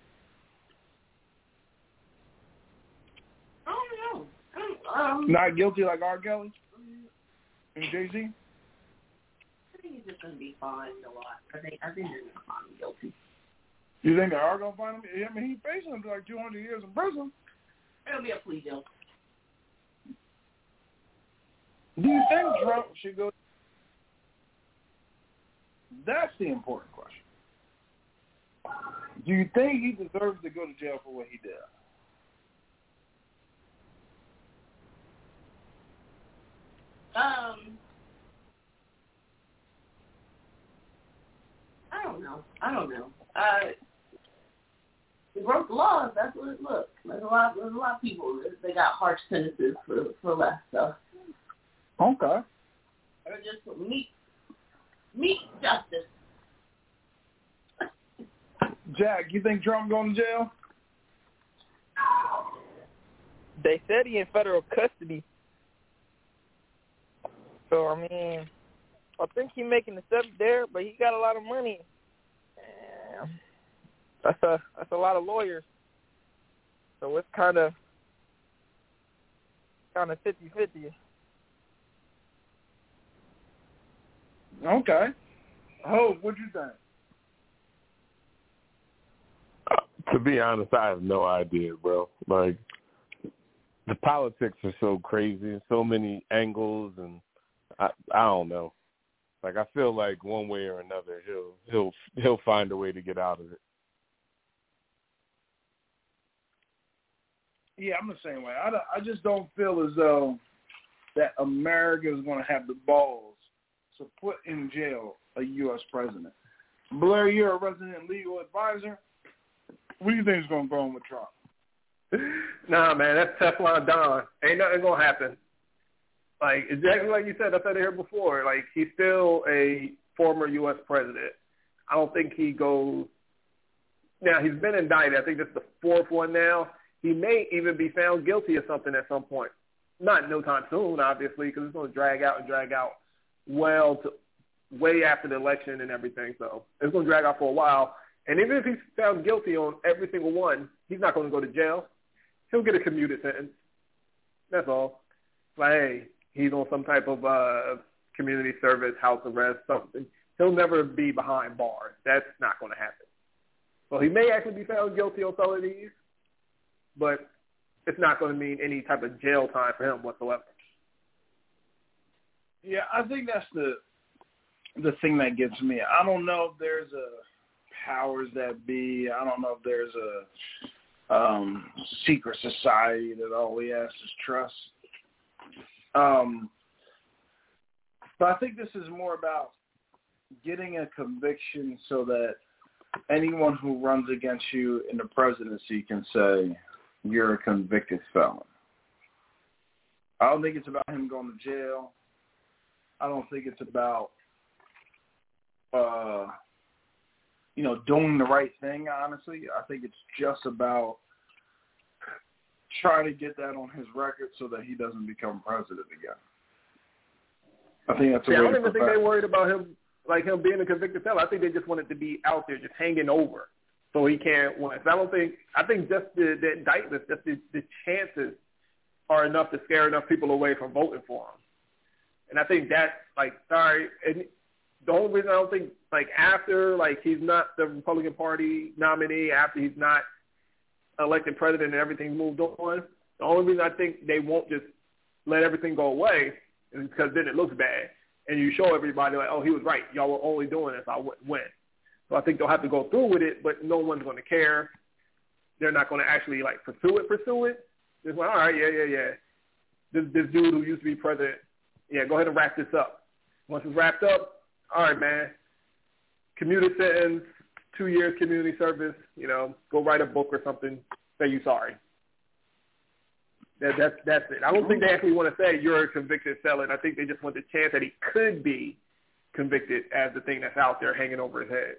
I don't know. I don't, um, Not guilty like R. Kelly and Jay-Z? I think he's just going to be fined a lot. I think I think they're going to find him guilty. You think they are going to find him? I mean, he's facing like two hundred years in prison. It'll be a plea deal. Do you think Trump should go? That's the important question. Do you think he deserves to go to jail for what he did? Um, I don't know. I don't know. Uh, he broke the laws. That's what it looks. There's a lot. There's a lot of people that they got harsh sentences for for less stuff. Okay. Or just meat, meat justice. Jack, you think Trump going to jail? they said he in federal custody. So, I mean, I think he's making a step there, but he got a lot of money. Damn. That's a, that's a lot of lawyers. So it's kind of kind of fifty-fifty. Okay. Hope, what'd you think? Uh, to be honest, I have no idea, bro. Like, the politics are so crazy, so many angles, and I I don't know. Like, I feel like one way or another, he'll he'll he'll find a way to get out of it. Yeah, I'm the same way. I, don't, I just don't feel as though that America is going to have the balls to put in jail a U S president. Blair, you're a resident legal advisor. What do you think is going to go on with Trump? Nah, man, that's Teflon Don. Ain't nothing going to happen. Like, exactly like you said, I said it here before. Like, he's still a former U S president. I don't think he goes – now, he's been indicted. I think this is the fourth one now. He may even be found guilty of something at some point. Not no time soon, obviously, because it's going to drag out and drag out well to way after the election and everything. So it's going to drag out for a while. And even if he's found guilty on every single one, he's not going to go to jail. He'll get a commuted sentence. That's all. Like, hey, he's on some type of uh, community service, house arrest, something. He'll never be behind bars. That's not going to happen. So he may actually be found guilty on some of these, but it's not going to mean any type of jail time for him whatsoever. Yeah, I think that's the the thing that gets me. I don't know if there's a powers that be. I don't know if there's a um, secret society that all we ask is trust. Um, but I think this is more about getting a conviction so that anyone who runs against you in the presidency can say, you're a convicted felon. I don't think it's about him going to jail. I don't think it's about, uh, you know, doing the right thing, honestly. I think it's just about trying to get that on his record so that he doesn't become president again. I think that's a yeah, way I don't to even think they're worried about him, like him being a convicted felon. I think they just wanted to be out there just hanging over so he can't win. So I don't think – I think just the, the indictment, just the, the chances are enough to scare enough people away from voting for him. And I think that's, like, sorry, and the only reason I don't think, like, after, like, he's not the Republican Party nominee, after he's not elected president and everything's moved on, the only reason I think they won't just let everything go away is because then it looks bad. And you show everybody, like, oh, he was right. Y'all were only doing this. I wouldn't win. So I think they'll have to go through with it, but no one's going to care. They're not going to actually, like, pursue it, pursue it. Just like, all right, yeah, yeah, yeah. This, this dude who used to be president, yeah, go ahead and wrap this up. Once it's wrapped up, all right, man, commuted sentence, two years community service, you know, go write a book or something, say you sorry. That, that's, that's it. I don't think they actually want to say you're a convicted felon. I think they just want the chance that he could be convicted as the thing that's out there hanging over his head.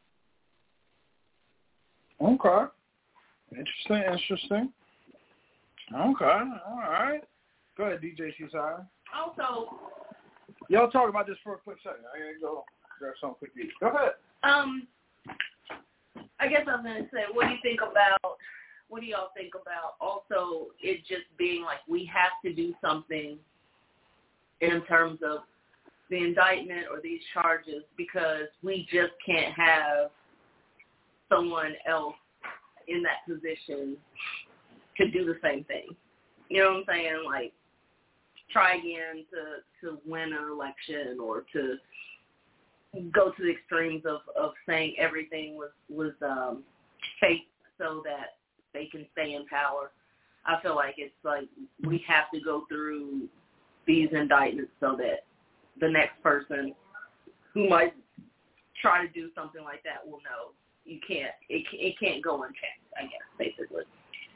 Okay. Interesting, interesting. Okay, all right. Go ahead, D J Cesar. Also, y'all talk about this for a quick second. I gotta go grab some quick eat. Go ahead. Um, I guess I was gonna say, what do you think about? What do y'all think about also it just being like we have to do something in terms of the indictment or these charges because we just can't have someone else in that position to do the same thing. You know what I'm saying? Like, try again to, to win an election or to go to the extremes of, of saying everything was, was um, fake so that they can stay in power. I feel like it's like we have to go through these indictments so that the next person who might try to do something like that will know you can't, it, it can't go unchecked, I guess, basically.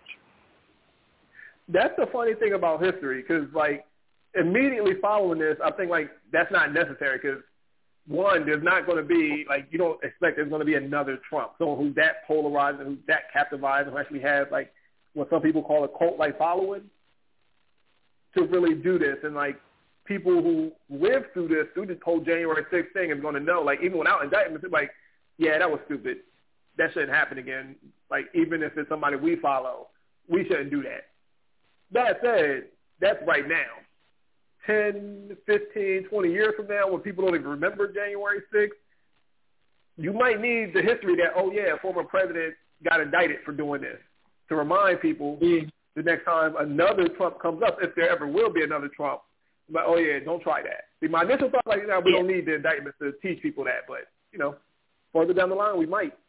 That's the funny thing about history because, like, immediately following this, I think, like, that's not necessary because, one, there's not going to be, like, you don't expect there's going to be another Trump, someone who's that polarizing, who's that captivating, who actually has, like, what some people call a cult-like following to really do this. And, like, people who live through this, through this whole January sixth thing is going to know, like, even without indictments, it's like, yeah, that was stupid. That shouldn't happen again. Like, even if it's somebody we follow, we shouldn't do that. That said, that's right now. ten, fifteen, twenty years from now, when people don't even remember January sixth, you might need the history that, oh, yeah, a former president got indicted for doing this to remind people mm. the next time another Trump comes up, if there ever will be another Trump, but, oh, yeah, don't try that. See, my initial thought, like, you know, we yeah. don't need the indictments to teach people that, but, you know, further down the line, we might.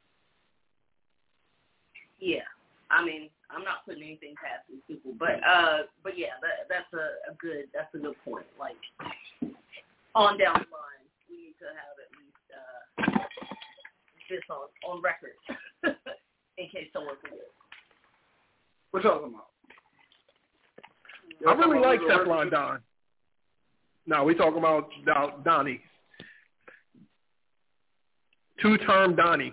Yeah. I mean, I'm not putting anything past these people, but, uh, but yeah, that, that's a, a good, that's a good point. Like, on down the line, we need to have at least, uh, this on, on record in case someone forgets. What y'all talking about? I really like Teflon Don. No, we talking about Donnie. Two-term Donnie.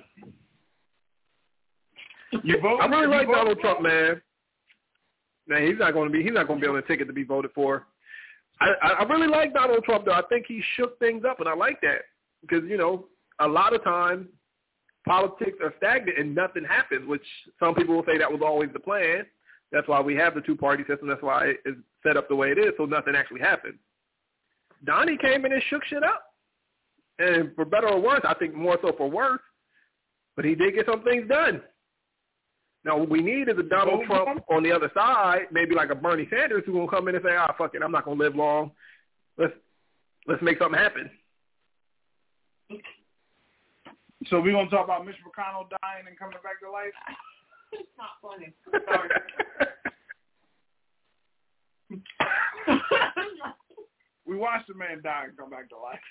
You vote? I really you like vote Donald Trump, man. Man, he's not going to be. He's not going to be on a ticket to be voted for. I, I, I really like Donald Trump, though. I think he shook things up, and I like that because you know a lot of times politics are stagnant and nothing happens. Which some people will say that was always the plan. That's why we have the two-party system. That's why it's set up the way it is, so nothing actually happens. Donnie came in and shook shit up, and for better or worse, I think more so for worse. But he did get some things done. Now, what we need is a Donald oh, Trump on the other side, maybe like a Bernie Sanders who's going to come in and say, ah, fuck it, I'm not going to live long. Let's let's make something happen. So we're going to talk about Mitch McConnell dying and coming back to life? It's not funny. Sorry. We watched the man die and come back to life.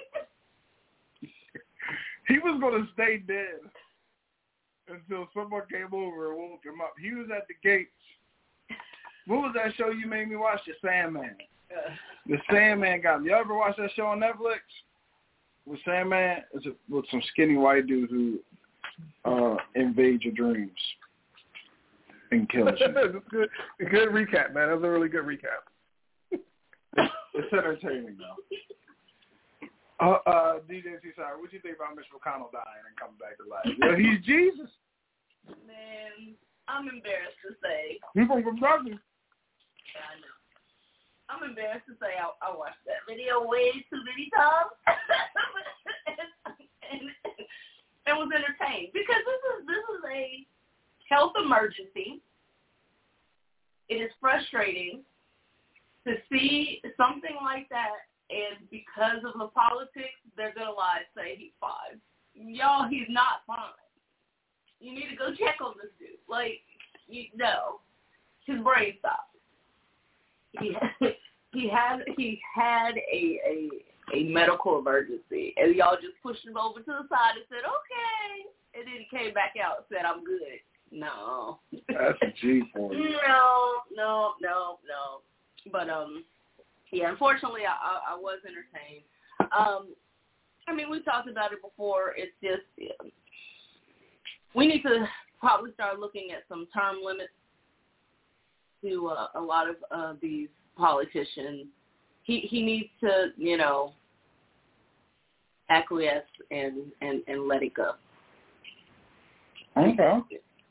He was going to stay dead until someone came over and woke him up. He was at the gates. What was that show you made me watch? The Sandman. Uh, the Sandman got me. You ever watch that show on Netflix? With Sandman? It's a, with some skinny white dude who uh, invades your dreams and kills you. good, good recap, man. That was a really good recap. It's entertaining, though. Uh, uh, D J C, sorry, what do you think about Mitch McConnell dying and coming back to life? Yeah, he's Jesus. Man, I'm embarrassed to say. He's from Kentucky. Yeah, I know. I'm embarrassed to say I, I watched that video way too many times and, and, and was entertained because this is this is a health emergency. It is frustrating to see something like that. And because of the politics, they're going to lie and say he's fine. Y'all, he's not fine. You need to go check on this dude. Like, you know, his brain stopped. He had, he had, he had a, a a medical emergency. And y'all just pushed him over to the side and said, okay. And then he came back out and said, I'm good. No. That's a G for you. No, no, no, no. But, um... yeah, unfortunately, I, I, I was entertained. Um, I mean, we talked about it before. It's just yeah, we need to probably start looking at some term limits to uh, a lot of uh, these politicians. He he needs to, you know, acquiesce and, and, and let it go. Okay.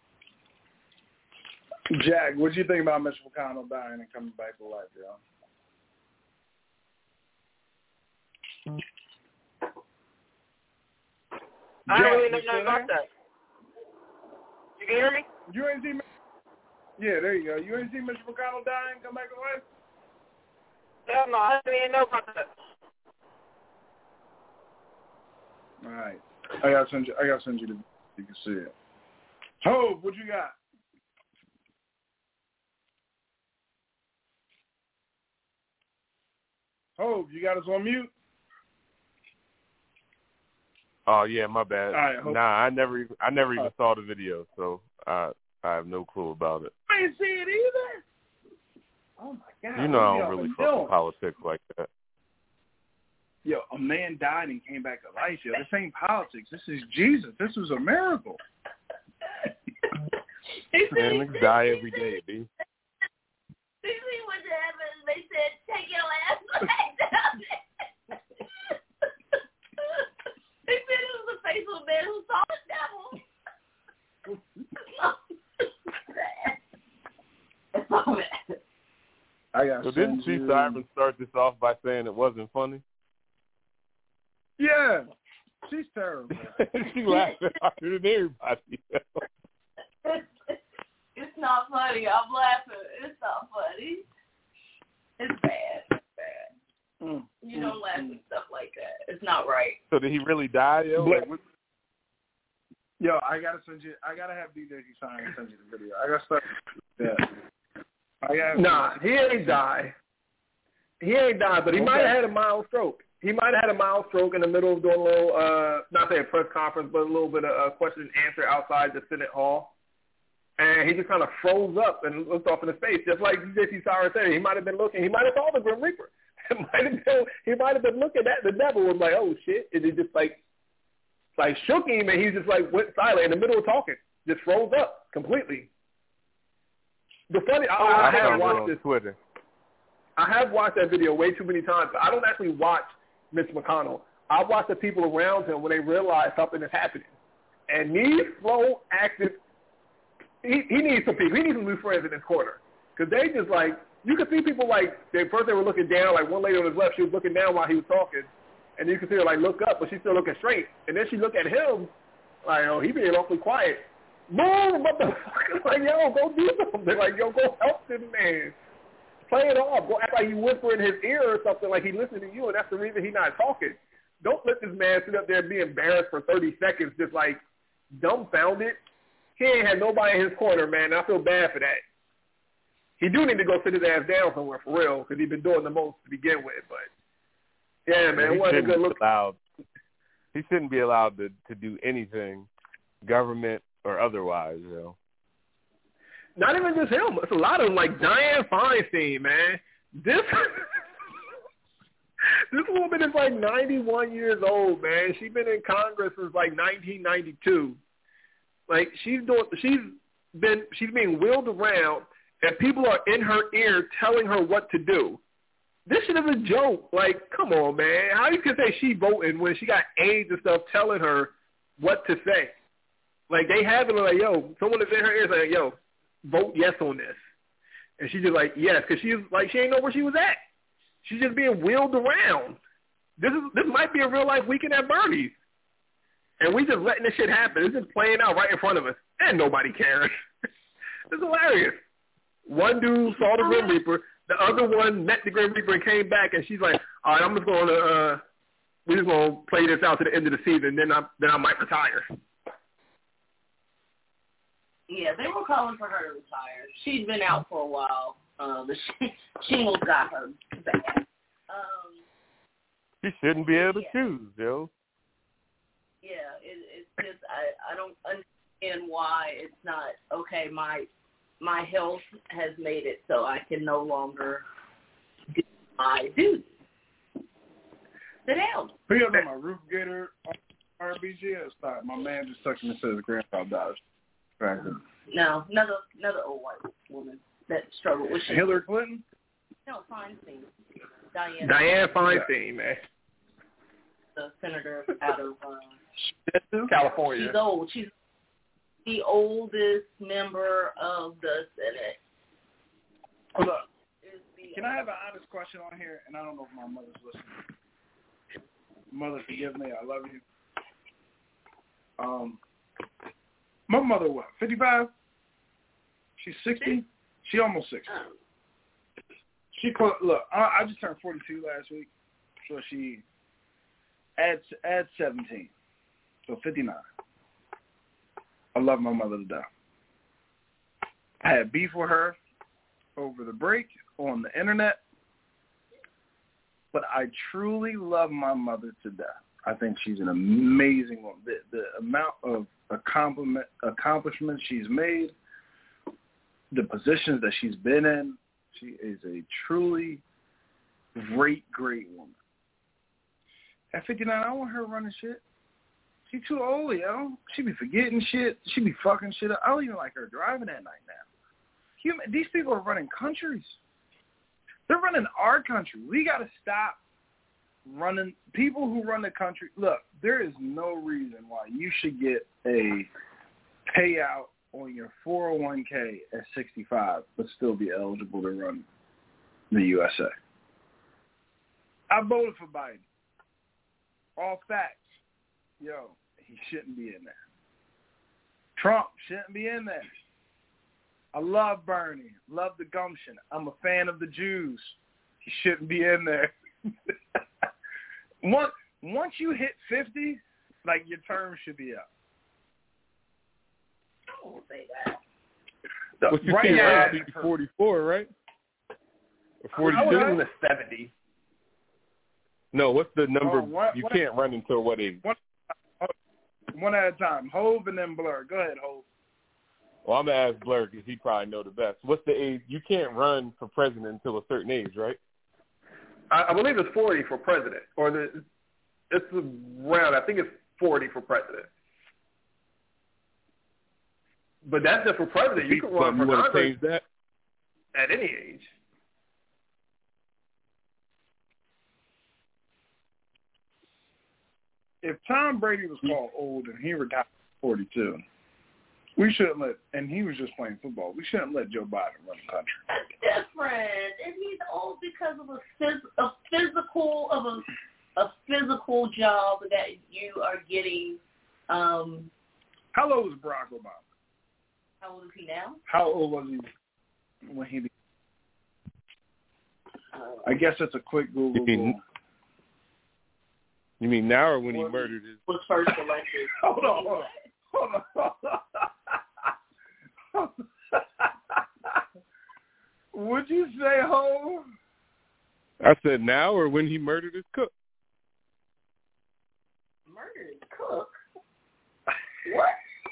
Jack, what do you think about Mitch McConnell dying and coming back to life, yo? I don't really know nothing about that. You can hear me? You ain't see? Yeah, there you go. You ain't see Mitch McConnell die and come back to life? Hell no, I didn't even know about that. All right, I gotta send you. I gotta send you the. You can see it. Hove, what you got? Hove, you got us on mute. Oh yeah, my bad. Right, nah, I never, even, I never even uh, saw the video, so I, I have no clue about it. I didn't see it either. Oh my god! You know, I don't really fuck with politics like that. Yo, a man died and came back to life. Yo, this ain't politics. This is Jesus. This was a miracle. Man, niggas die every day, B. They went to heaven and they said, take your ass back down there. They said it was the faithful man who saw the devil. It's so bad. I got So didn't Chief Siren start this off by saying it wasn't funny? Yeah. She's terrible. She laughing harder than everybody else. It's not funny. I'm laughing. It's not funny. It's bad. It's bad. Mm. You don't laugh at stuff like that. It's not right. So did he really die, yo? Like, what? Yo, I gotta send you. I gotta have D J sign and send you the video. I gotta start. Yeah. I gotta Nah, he ain't died. He ain't died, but he Okay. might have had a mild stroke. He might have had a mild stroke in the middle of doing a little, uh, not say a press conference, but a little bit of uh, question and answer outside the Senate Hall. And he just kind of froze up and looked off into space, just like J C Siren said. He might have been looking. He might have saw the Grim Reaper. It might have been, he might have been looking at the devil and was like, oh, shit. And it just, like, like shook him, and he just, like, went silent in the middle of talking. Just froze up completely. The funny, I, Oh, I, I have saw it watched on this. Twitter. I have watched that video way too many times, but I don't actually watch Mitch McConnell. I watch the people around him when they realize something is happening. And these slow, active, he, he needs some people. He needs some new friends in his corner. Because they just like, you could see people like, they, first they were looking down, like one lady on his left, she was looking down while he was talking. And you could see her like look up, but she's still looking straight. And then she looked at him, like, oh, he being awfully quiet. Move, motherfucker. Like, yo, go do something. Like, yo, go help this man. Play it off. Go act like you whisper in his ear or something like he's listening to you, and that's the reason he's not talking. Don't let this man sit up there and be embarrassed for thirty seconds, just like dumbfounded. He ain't had nobody in his corner, man. I feel bad for that. He do need to go sit his ass down somewhere for real, because he's been doing the most to begin with. But yeah, man, he it wasn't a shouldn't good be look. allowed. He shouldn't be allowed to, to do anything, government or otherwise, you know. Not even just him. It's a lot of them, like Dianne Feinstein, man. This this woman is like ninety-one years old, man. She's been in Congress since like nineteen ninety-two. Like she's doing, she's been, she's being wheeled around, and people are in her ear telling her what to do. This shit is a joke. Like, come on, man. How you can say she voting when she got aides and stuff telling her what to say? Like they have it like, yo, someone is in her ear saying, yo, vote yes on this. And she's just like, yes, because she's like, she ain't know where she was at. She's just being wheeled around. This is this might be a real life weekend at Bernie's. And we just letting this shit happen. It's just playing out right in front of us. And nobody cares. It's hilarious. One dude saw the Grim Reaper. The other one met the Grim Reaper and came back, and she's like, all right, I'm just going to, uh, we're just going to play this out to the end of the season, then I, then I might retire. Yeah, they were calling for her to retire. She'd been out for a while. Uh, the sh- shingles got her bad. Um, He shouldn't be able to yeah. choose, yo. Yeah, it, it's just I, I don't understand why it's not okay. My my health has made it so I can no longer do my duty. Sit down. Pick up on my roof gator R B G. Stop. My man just texted me and says his grandfather died. Right. No, another another old white woman that struggled with shingles. Hillary Clinton? No, Feinstein. Dianne. Dianne Feinstein, man. The senator out of uh, California. she's old. She's the oldest member of the Senate. Hold up. Is the Can I have an honest question on here? And I don't know if my mother's listening. Mother, forgive me. I love you. Um, my mother, what, fifty-five? She's sixty? She almost sixty. um, She put, look, I, I just turned forty-two last week. So she adds, adds seventeen. So fifty-nine. I love my mother to death. I had beef with her over the break on the internet. But I truly love my mother to death. I think she's an amazing woman. The, the amount of accomplishment, accomplishments she's made, the positions that she's been in, she is a truly great, great woman. At fifty-nine, I don't want her running shit. She too old, yo. She be forgetting shit. She be fucking shit up. I don't even like her driving at night now. Human, these people are running countries. They're running our country. We got to stop running. People who run the country, look, there is no reason why you should get a payout on your four oh one k at sixty-five but still be eligible to run the U S A. I voted for Biden. All facts. Yo, he shouldn't be in there. Trump shouldn't be in there. I love Bernie. Love the gumption. I'm a fan of the Jews. He shouldn't be in there. once, once you hit fifty, like, your term should be up. I won't say that. What's your right team? now, I think forty-four, right? Or forty-two? I was in the seventy. No, what's the number? Oh, what, you what, can't run until what age? One, one at a time. Hove and then Blur. Go ahead, Hove. Well, I'm going to ask Blur because he probably know the best. What's the age? You can't run for president until a certain age, right? I, I believe it's forty for president. Or the it's around, I think it's forty for president. But that's just for president. You can run for you want to Congress change that? at any age. If Tom Brady was called old and he retired at forty-two, we shouldn't let, and he was just playing football, we shouldn't let Joe Biden run the country. That's different. And he's old because of a, phys- a physical of a, a physical job that you are getting. Um, How old was Barack Obama? how old is he now? How old was he when he became? I guess that's a quick Google. You mean, you mean now or when he What? murdered his? Was first elected. Hold on, hold on. Hold on. Hold on. Would you say Ho? I said now or when he murdered his cook? Murdered his cook? What?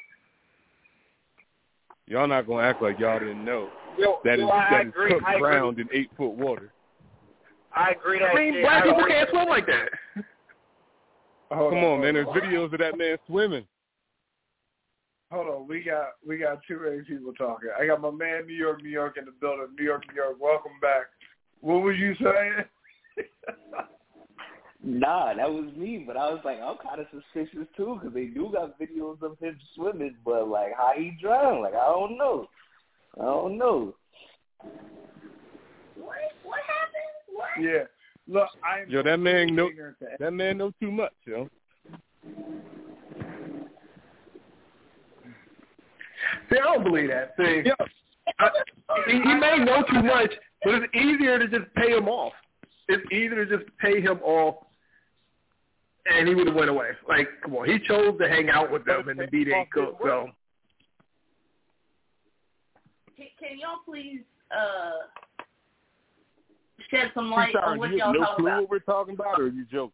Y'all not gonna act like y'all didn't know Yo, that yo, his, I that his agree, cook I agree. drowned in eight foot water. I agree that I mean, shit. black I people agree. can't swim like that. Hold Come on, hold man. There's videos of that man swimming. Hold on, we got we got too many people talking. I got my man New York, New York in the building. New York, New York, welcome back. What was you saying? Nah, that was me, but I was like, I'm kind of suspicious too because they do got videos of him swimming, but like how he drowned, like I don't know, I don't know. What? What happened? What? Yeah, look, I am Yo, that man know ignorant to that man know too much, yo. See, I don't believe that. See, Yo, I, he, he may know too much, but it's easier to just pay him off. It's easier to just pay him off, and he would have went away. Like, come on, he chose to hang out with them and to be their cook. So, Can, can y'all please uh, shed some light Sorry, on what you have y'all no talking clue about? what we're talking about, or are you joking?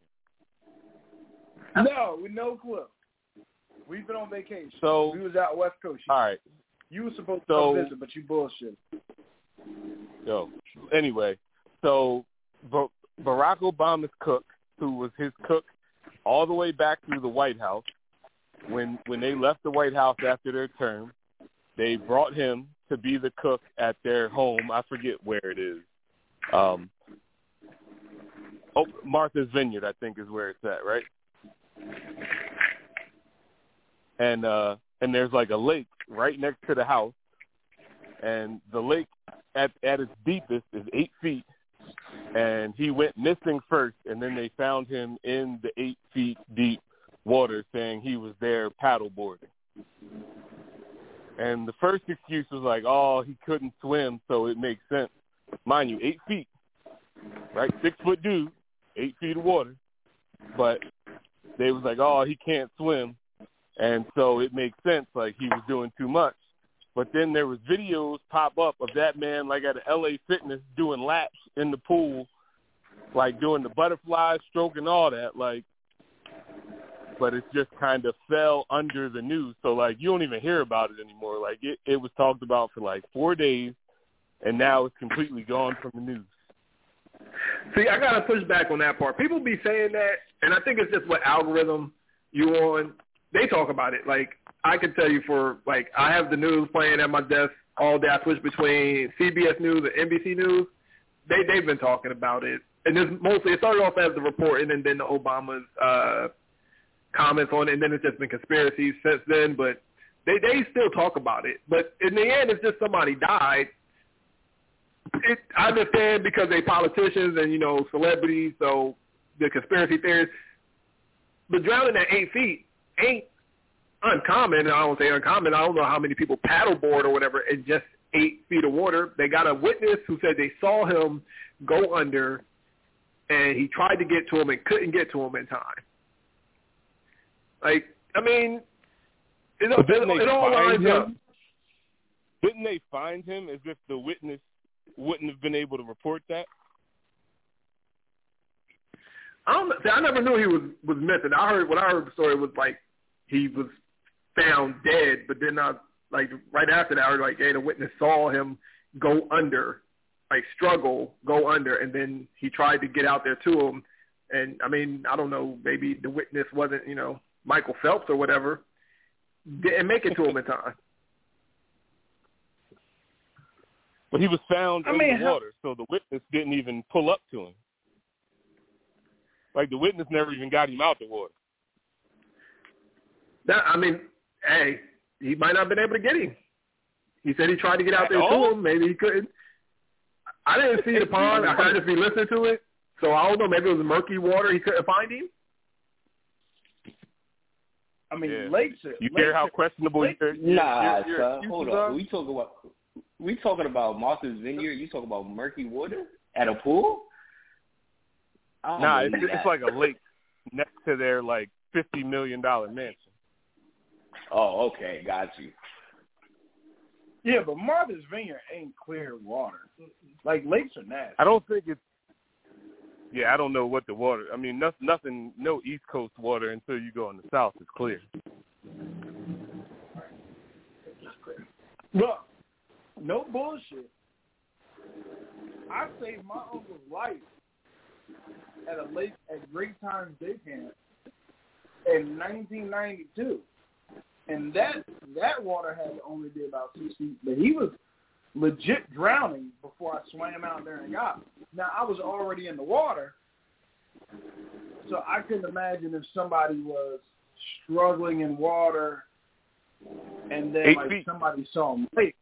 no, with no clue. We've been on vacation. So, we was out West Coast. all right. You were supposed to So- come visit, but you bullshit. Yo, anyway, so Bar- Barack Obama's cook, who was his cook all the way back through the White House, when when they left the White House after their term, they brought him to be the cook at their home. I forget where it is. Um, oh, Martha's Vineyard, I think, is where it's at, right? And uh, and there's like a lake right next to the house, and the lake at at its deepest is eight feet. And he went missing first, and then they found him in the eight feet deep water, saying he was there paddleboarding. And the first excuse was like, oh, he couldn't swim, so it makes sense. Mind you, eight feet, right? Six foot dude, eight feet of water. But they was like, oh, he can't swim. And so it makes sense, like he was doing too much. But then there was videos pop up of that man like at a L A Fitness doing laps in the pool, like doing the butterfly stroke and all that, like, but it just kind of fell under the news. So like you don't even hear about it anymore. Like it, it was talked about for like four days and now it's completely gone from the news. see, I gotta push back on that part. People be saying that, and I think it's just what algorithm you on. they talk about it. Like, I can tell you for, like, I have the news playing at my desk all day. I switch between C B S News and N B C News. They, they've been talking about it. And it's mostly, it started off as the reporting and then the Obama's uh, comments on it, and then it's just been conspiracies since then. But they, they still talk about it. But in the end, it's just somebody died. It, I understand because they politicians and, you know, celebrities, so the conspiracy theories. But drowning at eight feet ain't uncommon. I don't say uncommon. I don't know how many people paddleboard or whatever in just eight feet of water. They got a witness who said they saw him go under, and he tried to get to him and couldn't get to him in time. Like, I mean, it, it, it, it all lines up. Didn't they find him as if the witness wouldn't have been able to report that? I don't. See, I never knew he was was missing. I heard when I heard the story, it was like he was found dead, but then I like right after that, I heard like, hey, the witness saw him go under, like struggle, go under, and then he tried to get out there to him. And I mean, I don't know, maybe the witness wasn't, you know, Michael Phelps or whatever, didn't make it to him in time. But he was found I in mean, the water, so the witness didn't even pull up to him. Like, the witness never even got him out the water. That, I mean, hey, he might not have been able to get him. He said he tried to get out At there all? to him. Maybe he couldn't. I didn't see the pond. I could just be listening to it. So I don't know. Maybe it was murky water. He couldn't find him. I mean, Yeah. lakes are... You lakes hear how are, questionable lakes, your, your, Nah, your, your son, excuses hold are? on. We talking about we talking about Martha's Vineyard. You talking about murky water at a pool? I don't Nah, it's, believe it's that. like a lake next to their, like, fifty million dollars mansion. Oh, okay, got you. Yeah, but Martha's Vineyard ain't clear water. Like, lakes are nasty. I don't think it's, yeah, I don't know what the water, I mean, nothing, nothing, no East Coast water until you go in the South is clear. Look, no bullshit. I saved my uncle's life at a lake at Great Times Day Camp in nineteen ninety-two. And that that water had to only be about six feet. But he was legit drowning before I swam out there and got him. Now, I was already in the water, so I couldn't imagine if somebody was struggling in water and then Eight like feet. somebody saw him. Wait.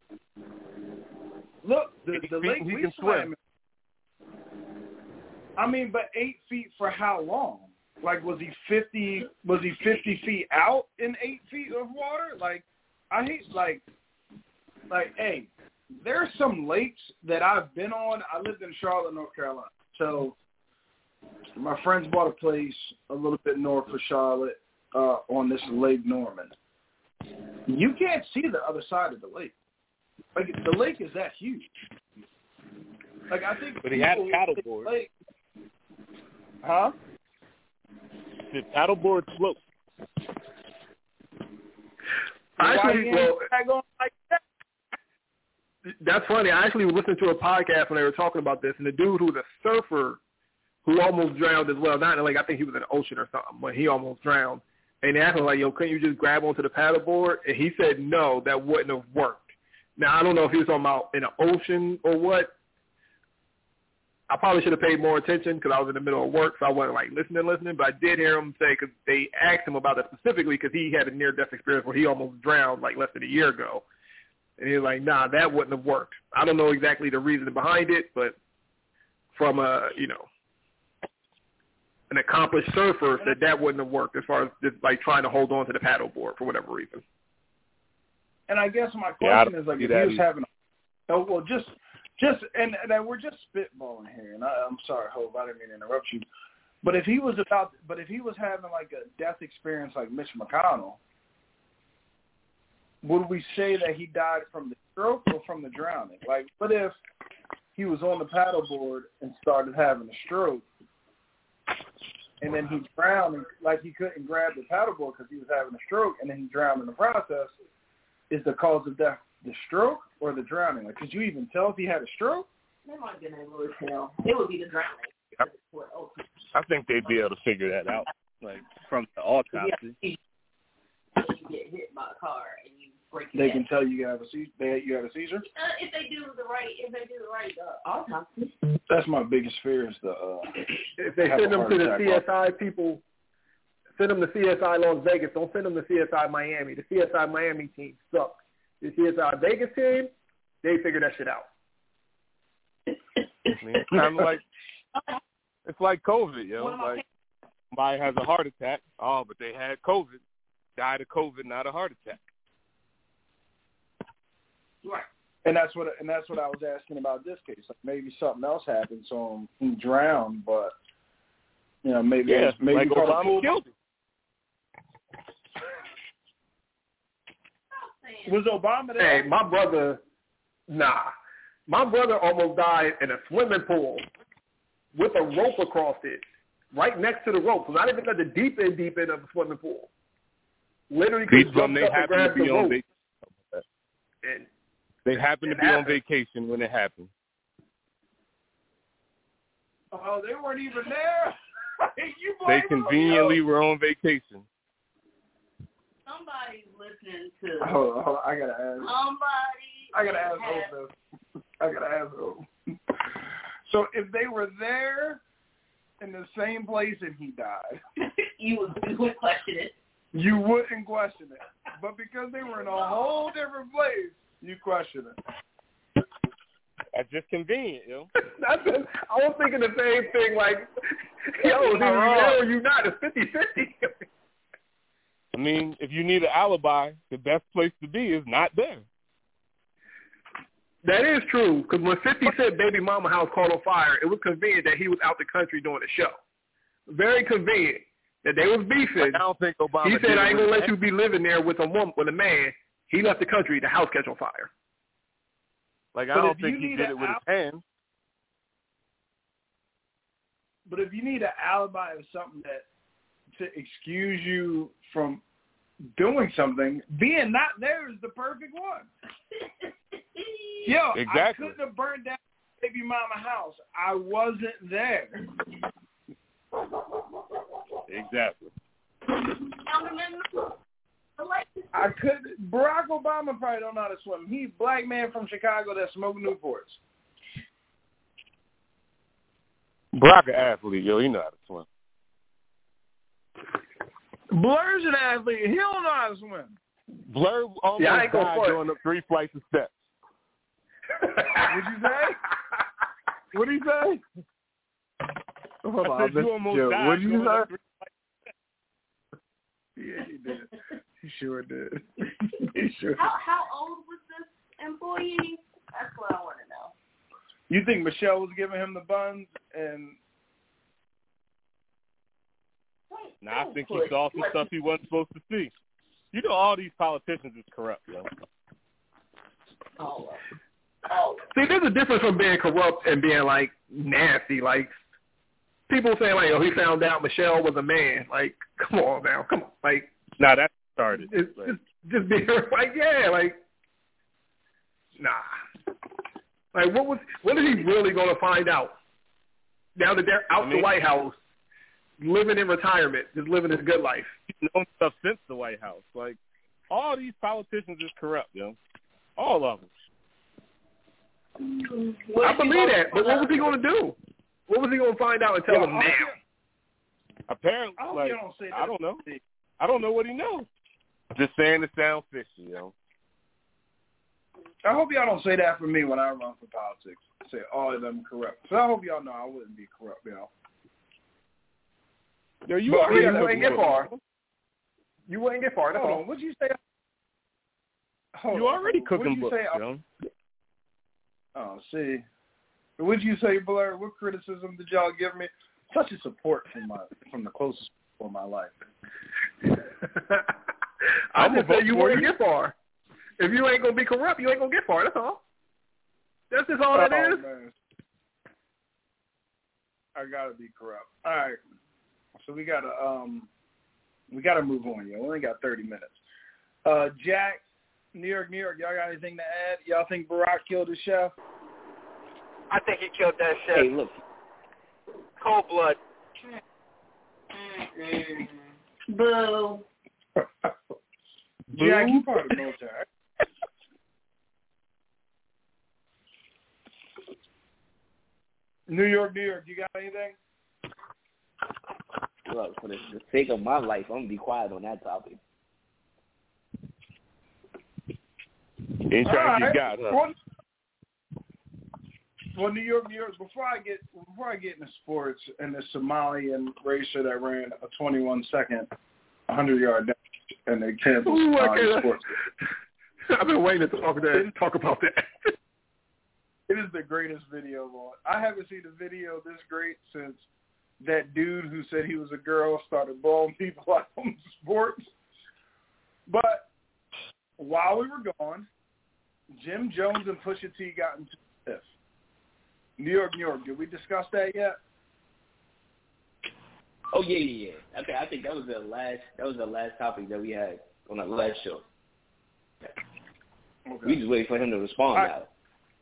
Look, the, Eight the feet lake and he we can swam swim. in. I mean, but eight feet for how long? Like, was he fifty? Was he fifty feet out in eight feet of water? Like, I hate like, like, hey, there's some lakes that I've been on. I lived in Charlotte, North Carolina, so my friends bought a place a little bit north of Charlotte uh, on this Lake Norman. You can't see the other side of the lake. Like, the lake is that huge. Like, I think. But he had a people- paddleboard. Lake, huh? The paddleboard slope. Actually, well, like that? that's funny. I actually listened to a podcast when they were talking about this, and the dude who was a surfer who almost drowned as well, not in the lake, I think he was in the ocean or something, but he almost drowned. And they asked him, like, yo, couldn't you just grab onto the paddleboard? And he said, no, that wouldn't have worked. Now, I don't know if he was talking about in the ocean or what. I probably should have paid more attention because I was in the middle of work, so I wasn't, like, listening, listening. But I did hear him say, because they asked him about it specifically because he had a near-death experience where he almost drowned, like, less than a year ago. And he was like, nah, that wouldn't have worked. I don't know exactly the reason behind it, but from a, you know, an accomplished surfer said that wouldn't have worked as far as just, like, trying to hold on to the paddleboard for whatever reason. And I guess my Yeah, question is, like, see if he that was either. having, a, oh, well, just, just, and, and we're just spitballing here, and I, I'm sorry, Hope, I didn't mean to interrupt you, but if he was about, but if he was having like a death experience like Mitch McConnell, would we say that he died from the stroke or from the drowning? Like, what if he was on the paddleboard and started having a stroke, and then he drowned, and, like, he couldn't grab the paddleboard because he was having a stroke, and then he drowned in the process? Is the cause of death the stroke or the drowning? Like, could you even tell if he had a stroke? They might have been able to tell. It would be the drowning. I think they'd be able to figure that out, like, from the autopsy. Yeah. get hit by a car and you break your They neck. can tell you have a seizure. They you have a seizure. Uh, if they do the right, if they do the right uh, autopsy. That's my biggest fear is the. Uh, If they have send a them heart to the attack. C S I people, send them to C S I Las Vegas. Don't send them to C S I Miami. The C S I Miami team sucks. The C S I Vegas team, they figure that shit out. I mean, it's kind of like it's like COVID, yo. Like somebody has a heart attack. Oh, but they had COVID. Died of COVID, not a heart attack. Right. And that's what and that's what I was asking about this case. Like maybe something else happened, so he drowned, but you know maybe Yeah, maybe like he caught a Obama full- killed him. Was Obama there? Hey, my brother, nah. My brother almost died in a swimming pool with a rope across it, right next to the rope. So not even at the deep end, deep end of the swimming pool. Literally These could them, jump they up and happen to grab the be on rope. vacation. And They happen to it be on happened. vacation when it happened. Oh, they weren't even there. you They blame them, conveniently yo. were on vacation. Somebody's listening to. Hold on, hold on, I gotta ask. Somebody. I gotta ask has- Hope this. I gotta ask Hope. So if they were there in the same place and he died, you would, you would question it. you wouldn't question it. But because they were in a whole different place, you question it. That's just convenient, yo. That's it. I was thinking the same thing, like, yo, either you there or you not. It's fifty-fifty. I mean, if you need an alibi, the best place to be is not there. That is true, because when fifty said baby mama house caught on fire, it was convenient that he was out the country doing the show. Very convenient that they was beefing. I don't think Obama He did said, it I ain't with going to his let you be living there with a woman, with a man. He left the country, the house catch on fire. Like, I But don't if you think he need did an it with al- his hands. But if you need an alibi of something that to excuse you from doing something, being not there is the perfect one. Yo, Exactly. I couldn't have burned down baby mama house. I wasn't there. Exactly. I could. Barack Obama probably don't know how to swim. He's a black man from Chicago that smoked Newports. Barack an athlete, yo. He know how to swim. Blur's an athlete. He don't know how to swim. Blur almost Yeah, I ain't gonna died front. going up three flights of steps. What'd you say? What'd he say? Hold I on, said missed you almost the joke. died What'd you going up say? three Yeah, he did. He sure did. he sure. How how old was this employee? That's what I want to know. You think Michelle was giving him the buns and? Nah, I think he saw some stuff he wasn't supposed to see. You know, all these politicians is corrupt, yo. Oh, oh. See, there's a difference from being corrupt and being, like, nasty. Like, people saying, like, oh, he found out Michelle was a man. Like, come on now. Come on. Like, Nah, that started. it's Like, just, just being, like, yeah, like, nah. Like, what was, what is he really going to find out? Now that they're out I mean- the White House, living in retirement, just living his good life. he's known stuff since the White House. Like, all these politicians is corrupt, yo. All of them. What I if you believe go- that, but what was he going to do? What was he going to find out and tell Yo, them I now? hope Apparently, I hope like, you don't say that. I don't know. I don't know what he knows. Just saying it sounds fishy, yo. I hope y'all don't say that for me when I run for politics. Say all of them corrupt. So I hope y'all know I wouldn't be corrupt, y'all. Yo, you But already yeah, you took ain't the get book. far. You wouldn't get far. That's Hold all. on, what'd you say? Hold You on, already hold on. cooking What'd you books, say? yo. Oh, see. What'd you say, Blur? What criticism did y'all give me? Such a support from my from the closest people in my life. I I'm just gonna said you vote for wouldn't you. get far. If you ain't gonna be corrupt, you ain't gonna get far. That's all. That's just all that Oh, is. man. I gotta be corrupt. All right. So we gotta um we gotta move on, yo. We only got thirty minutes. Uh Jack, New York, New York, y'all got anything to add? Y'all think Barack killed his chef? I think he killed that chef. Hey, look. Cold blood. Mm-mm. Boo. Jack, you part of the military. New York, New York, you got anything? Look, for the, the sake of my life, I'm going to be quiet on that topic. Ain't trying to right. get got, huh? Well, well, New York, New York. Before I get before I get into sports and the Somalian racer that ran a twenty-one second, hundred yard dash and they canceled Ooh, Somali sports. I've been waiting to talk that talk about that. It is the greatest video, Lord. I haven't seen a video this great since that dude who said he was a girl started blowing people out on sports. But while we were gone, Jim Jones and Pusha T got into this. New York, New York. Did we discuss that yet? Oh yeah, yeah, yeah. Okay, I think that was the last. That was the last topic that we had on the last show. Okay. We just wait for him to respond All right. now.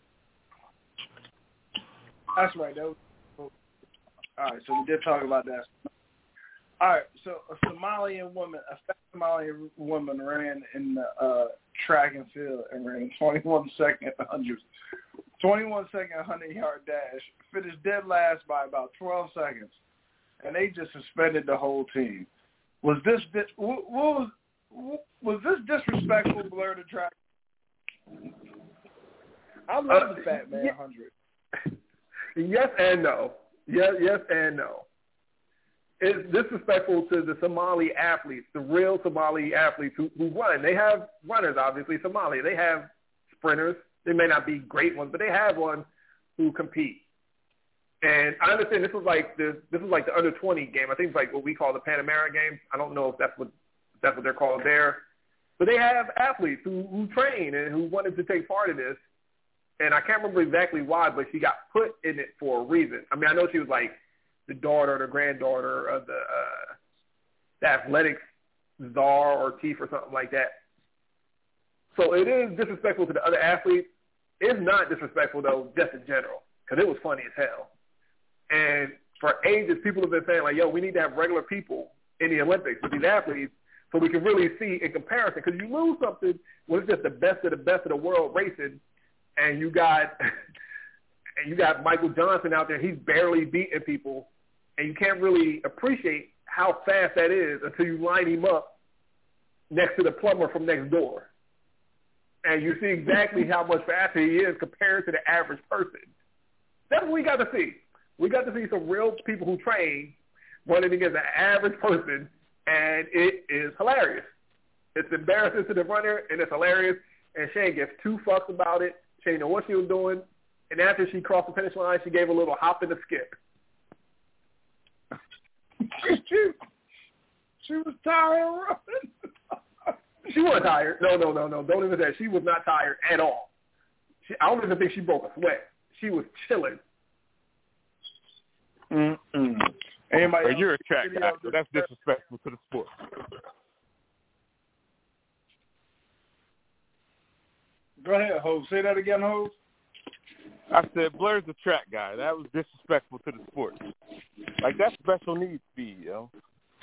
That's right. That was, all right, so we did talk about that. All right, so a Somalian woman, a fat Somalian woman ran in the uh, track and field and ran twenty-one second hundreds, twenty-one second hundred yard dash, finished dead last by about twelve seconds, and they just suspended the whole team. Was this what was was this disrespectful? Blur the track. I love uh, the Fat Man yeah. hundred. Yes and no. Yes, yes and no. It's disrespectful to the Somali athletes, the real Somali athletes who, who run. They have runners, obviously, Somalia. They have sprinters. They may not be great ones, but they have one who compete. And I understand this was like the this was like the under twenty game. I think it's like what we call the Pan American game. I don't know if that's what if that's what they're called there. But they have athletes who, who train and who wanted to take part in this. And I can't remember exactly why, but she got put in it for a reason. I mean, I know she was like the daughter or the granddaughter of the, uh, the athletics czar or chief or something like that. So it is disrespectful to the other athletes. It's not disrespectful, though, just in general, because it was funny as hell. And for ages, people have been saying, like, yo, we need to have regular people in the Olympics with these athletes so we can really see in comparison. Because you lose something when it's just the best of the best of the world racing, and you got and you got Michael Johnson out there. He's barely beating people, and you can't really appreciate how fast that is until you line him up next to the plumber from next door, and you see exactly how much faster he is compared to the average person. That's what we got to see. We got to see some real people who train running against an average person, and it is hilarious. It's embarrassing to the runner, and it's hilarious, and Shane gets two fucks about it. She didn't know what she was doing. And after she crossed the finish line, she gave a little hop and a skip. she, she was tired of running. She wasn't tired. No, no, no, no. Don't even say that. She was not tired at all. She, I don't even think she broke a sweat. She was chilling. Mm-mm. Anybody or you're a track guy, so that's disrespectful to the sport. Go ahead, Hov. Say that again, Hov. I said Blur's a track guy. That was disrespectful to the sport. Like, that's special needs speed, yo.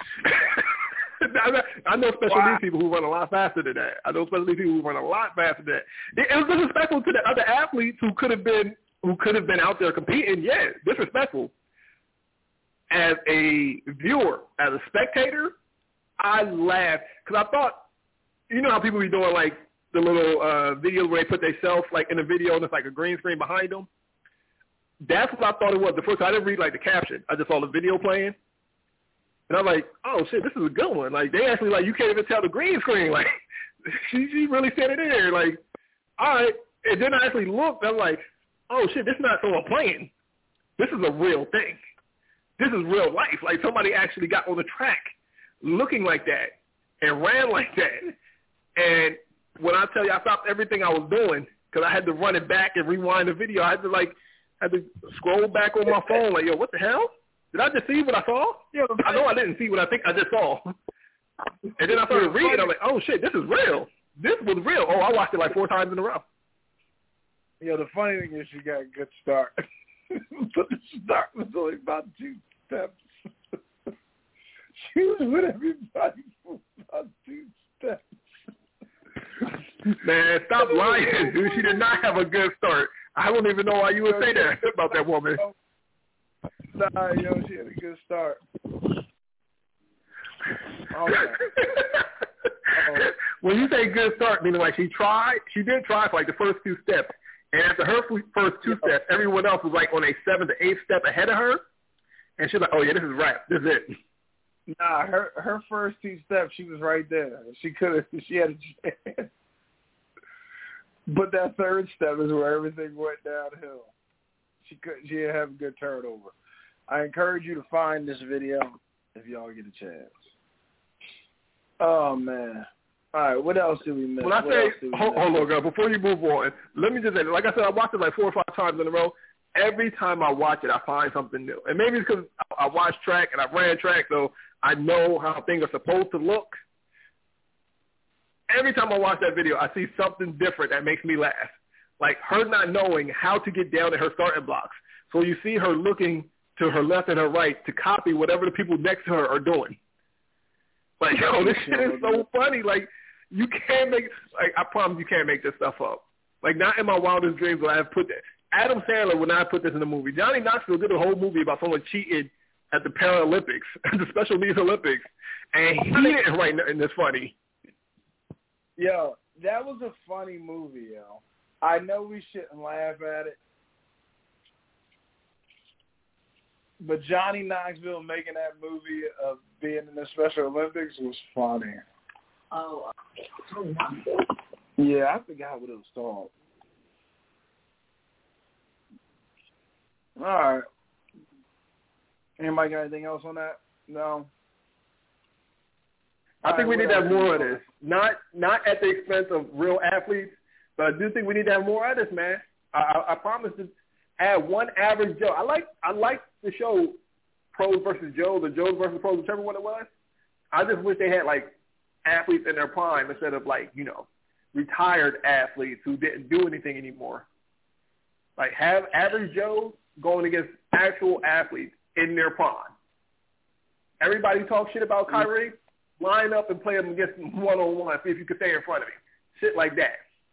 I know special wow. needs people who run a lot faster than that. I know special needs people who run a lot faster than that. It, it was disrespectful to the other athletes who could have been who could have been out there competing. Yeah, disrespectful. As a viewer, as a spectator, I laughed because I thought, you know how people be doing like the little uh, videos where they put themselves like in a video and it's like a green screen behind them. That's what I thought it was. The first time I didn't read like the caption. I just saw the video playing. And I'm like, oh shit, this is a good one. Like they actually like you can't even tell the green screen. Like she she really said it in there. Like, all right. And then I actually looked, I'm like, oh shit, this is not someone playing. This is a real thing. This is real life. Like somebody actually got on the track looking like that and ran like that. And when I tell you I stopped everything I was doing because I had to run it back and rewind the video, I had to like had to scroll back on my phone like, yo, what the hell? Did I just see what I saw? Yeah, I know I didn't see what I think I just saw. And then I started reading. I'm like, oh shit, this is real. This was real. Oh, I watched it like four times in a row. You know, the funny thing is she got a good start. But the start was only about two steps. She was with everybody for about two steps. Man, stop lying, dude. She did not have a good start. I don't even know why you would say that about that woman. Nah, yo, she had a good start. Okay. When you say good start, meaning like she tried, she did try for like the first two steps. And after her first two steps, everyone else was like on a seventh or eighth step ahead of her. And she's like, oh, yeah, this is rap. This is it. Nah, her her first two steps, she was right there. She could have, she had a chance. But that third step is where everything went downhill. She could, she didn't have a good turnover. I encourage you to find this video if y'all get a chance. Oh, man. All right, what else do we miss? When I what say, hold, hold on, girl, before you move on, let me just say, like I said, I watched it like four or five times in a row. Every time I watch it, I find something new. And maybe it's because I, I watch track and I ran track, so I know how things are supposed to look. Every time I watch that video, I see something different that makes me laugh. Like her not knowing how to get down to her starting blocks. So you see her looking to her left and her right to copy whatever the people next to her are doing. Like, yo, this shit is so funny. Like, you can't make, like, I promise you can't make this stuff up. Like, not in my wildest dreams would I have put that. Adam Sandler would not put this in the movie. Johnny Knoxville did a whole movie about someone cheated at the Paralympics, the Special Needs Olympics, and he didn't write nothing this funny. Yo, that was a funny movie, yo. I know we shouldn't laugh at it, but Johnny Knoxville making that movie of being in the Special Olympics was funny. Oh, okay. Yeah, I forgot what it was called. All right. Anybody got anything else on that? No. I think we need to have more of this. Not not at the expense of real athletes, but I do think we need to have more of this, man. I, I, I promise to add one average Joe. I like I like the show Pros versus Joes or Joes versus Pros, whichever one it was. I just wish they had like athletes in their prime instead of like, you know, retired athletes who didn't do anything anymore. Like have average Joes going against actual athletes in their prime. Everybody talk shit about Kyrie. Line up and play them against one-on-one, see if you can stay in front of him. Shit like that.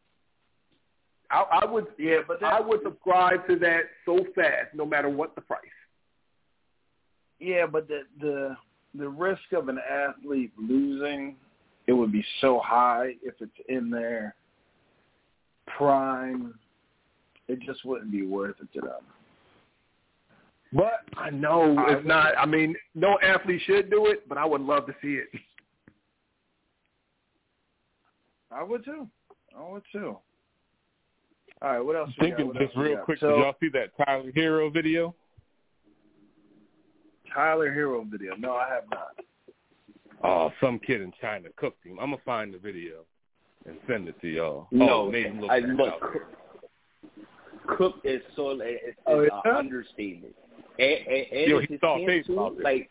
I, I would yeah, but I would subscribe to that so fast, no matter what the price. Yeah, but the the the risk of an athlete losing, it would be so high if it's in their prime. It just wouldn't be worth it to them. But I know I it's would, not. I mean, no athlete should do it, but I would love to see it. I would too. I would too. All right, what else? Thinking what just else real quick, so, did y'all see that Tyler Hero video? Tyler Hero video? No, I have not. Oh, some kid in China cooked him. I'm gonna find the video and send it to y'all. No, oh, made him look I look. Cook is so it's oh, an yeah? uh, understatement. And, and, and Yo, it's he his saw hand too, Facebook. like.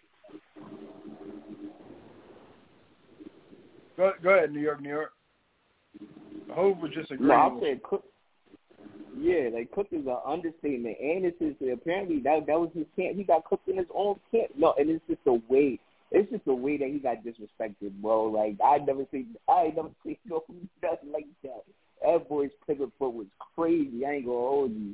Go, go ahead, New York, New York. Hove was just agreeing. No, I'm saying Cook. Yeah, like Cook is an understatement, and it's his, apparently that that was his camp. He got cooked in his own camp. No, and it's just a way. It's just a way that he got disrespected, bro. Like I never seen, I ain't never seen no nothing like that. That boy's pivot foot was crazy. I ain't gonna hold you.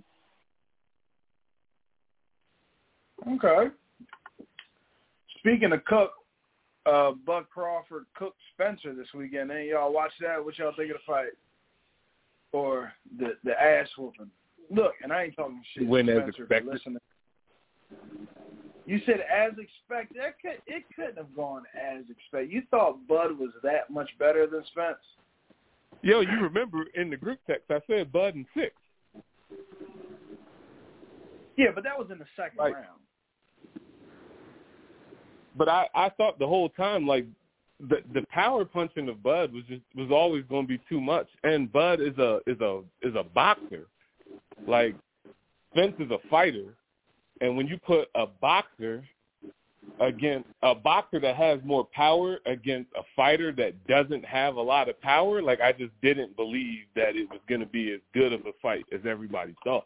Okay. Speaking of Cook, uh, Buck Crawford cooked Spencer this weekend. Any y'all watch that? What y'all think of the fight? Or the the ass whooping? Look, and I ain't talking shit. Win as Spencer, expected. listening. You said as expected. That could, it couldn't have gone as expected. You thought Bud was that much better than Spence? Yo, you remember in the group text I said Bud and six. Yeah, but that was in the second like, round. But I, I thought the whole time like the the power punching of Bud was just was always going to be too much, and Bud is a is a is a boxer. Like Spence is a fighter, and when you put a boxer against a boxer that has more power against a fighter that doesn't have a lot of power, like I just didn't believe that it was going to be as good of a fight as everybody thought.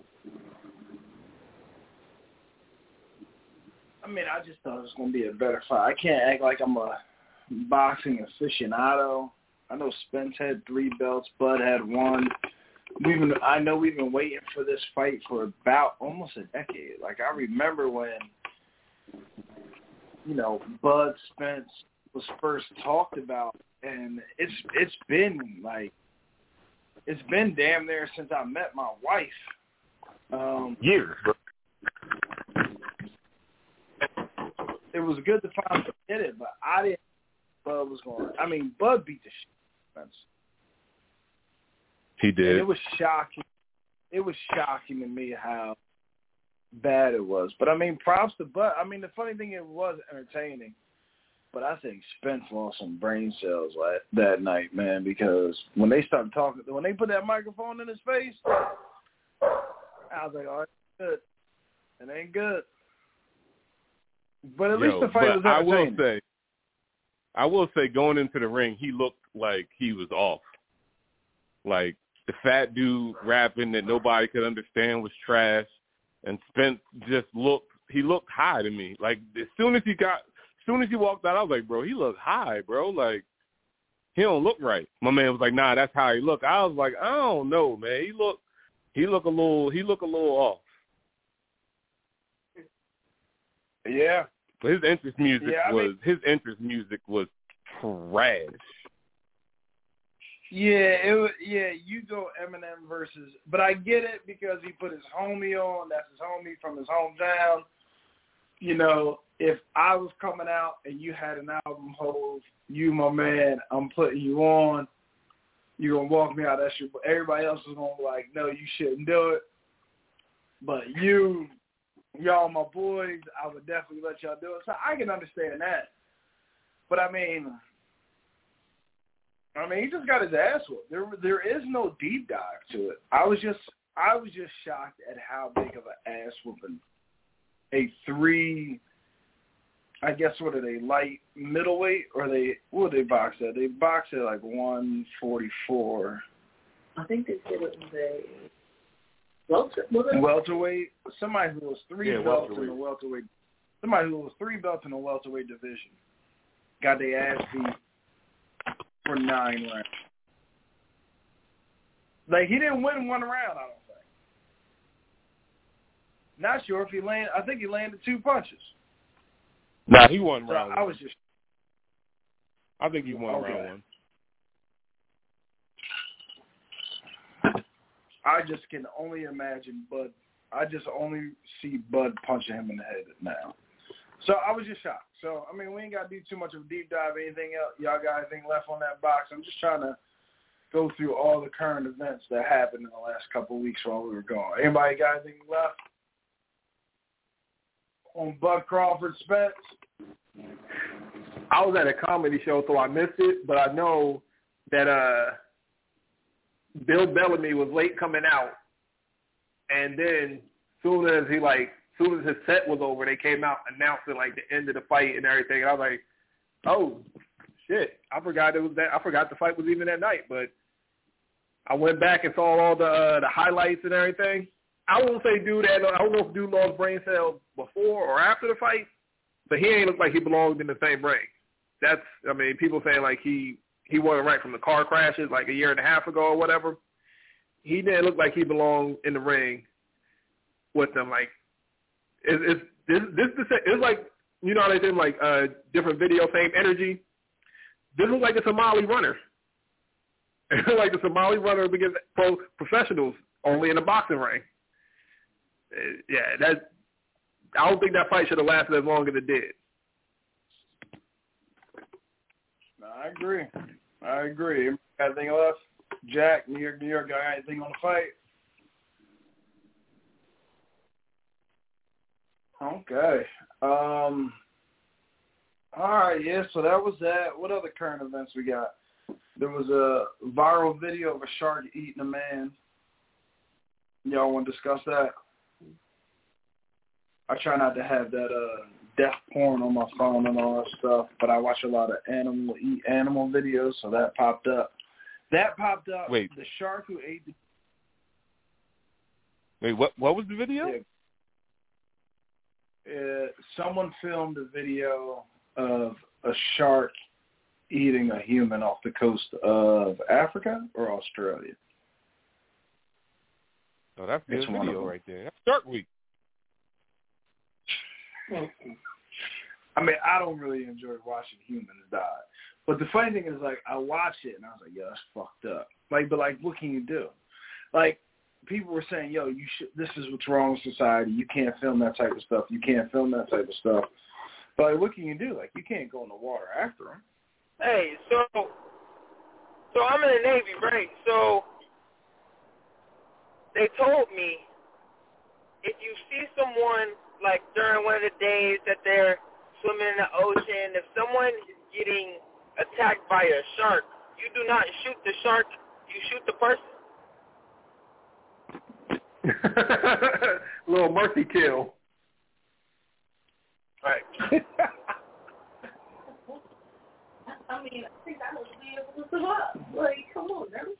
I mean, I just thought it was going to be a better fight. I can't act like I'm a boxing aficionado, I know Spence had three belts. Bud had one. We've been, I know we've been waiting for this fight for about almost a decade. Like, I remember when, you know, Bud Spence was first talked about, and it's it's been, like, it's been damn near since I met my wife. Um, Years. It was good to finally get it, but I didn't know Bud was going to. I mean, Bud beat the shit out of Spence. He did. And it was shocking. It was shocking to me how bad it was. But, I mean, props to Bud. I mean, the funny thing, it was entertaining. But I think Spence lost some brain cells like, that night, man, because when they started talking, when they put that microphone in his face, I was like, oh, it's good. It ain't good. But at Yo, least the fight was I entertaining. will say, I will say, going into the ring, he looked like he was off. Like, the fat dude rapping that nobody could understand was trash, and Spence just looked, he looked high to me. Like, as soon as he got, as soon as he walked out, I was like, bro, he looked high, bro. Like, he don't look right. My man was like, nah, that's how he look. I was like, I don't know, man. He look, he look a little, he look a little off. Yeah. But his entrance music yeah, I was, mean, his entrance music was trash. Yeah, it was, yeah, you go Eminem versus, but I get it because he put his homie on. That's his homie from his hometown. You know, if I was coming out and you had an album, Hov, you my man, I'm putting you on. You're gonna walk me out. That's your. Everybody else is gonna be like, no, you shouldn't do it. But you, y'all my boys. I would definitely let y'all do it. So I can understand that. But I mean. I mean, he just got his ass whooped. There, there is no deep dive to it. I was just, I was just shocked at how big of an ass whooping a three. I guess what are they, light middleweight, or they what do they box at? They box at like one forty-four. I think they said it was a welter. Welterweight. Somebody who was three yeah, belts welterweight. in the welterweight. Somebody who was three belts in the welterweight division got their ass beat for nine rounds. Like, he didn't win one round, I don't think. Not sure if he landed. I think he landed two punches. Nah, he won So round I one. was just. I think he won Okay. round one. I just can only imagine Bud. I just only see Bud punching him in the head now. So I was just shocked. So, I mean, we ain't got to do too much of a deep dive. Anything else? Y'all got anything left on that box? I'm just trying to go through all the current events that happened in the last couple of weeks while we were gone. Anybody got anything left on Bud Crawford Spence? I was at a comedy show, so I missed it, but I know that uh, Bill Bellamy was late coming out, and then soon as he, like, soon as his set was over, they came out announcing, like, the end of the fight and everything, and I was like, oh, shit, I forgot it was that, I forgot the fight was even that night, but I went back and saw all the uh, the highlights and everything. I won't say dude had, I don't know if dude lost brain cells before or after the fight, but he ain't look like he belonged in the same ring. That's, I mean, people saying like he, he wasn't right from the car crashes like a year and a half ago or whatever. He didn't look like he belonged in the ring with them. Like, it's, it's this, this, this, it's like, you know how they did like uh, different video fame energy? This looks like a Somali runner. It looks like the Somali runner against pro professionals only in a boxing ring. Uh, yeah, that, I don't think that fight should have lasted as long as it did. I agree. I agree. Got anything left? Jack, New York, New York, got anything on the fight? Okay. Um, all right, yeah, so that was that. What other current events we got? There was a viral video of a shark eating a man. Y'all want to discuss that? I try not to have that uh, death porn on my phone and all that stuff, but I watch a lot of animal eat animal videos, so that popped up. That popped up. Wait. The shark who ate the... Wait, what What was the video? Yeah. Uh, someone filmed a video of a shark eating a human off the coast of Africa or Australia. Oh, that's a good It's one of video them. right there. That's Shark Week. I mean, I don't really enjoy watching humans die. But the funny thing is, like, I watched it and I was like, yo, that's fucked up. Like, but like, what can you do? Like, people were saying, yo, you should. This is what's wrong with society. You can't film that type of stuff. You can't film that type of stuff. But like, what can you do? Like, you can't go in the water after them. Hey, so so I'm in the Navy, right? So they told me if you see someone like during one of the days that they're swimming in the ocean, if someone is getting attacked by a shark, you do not shoot the shark, you shoot the person. Little mercy kill. Right. I mean, I think I would be able to survive. Like, come on, man.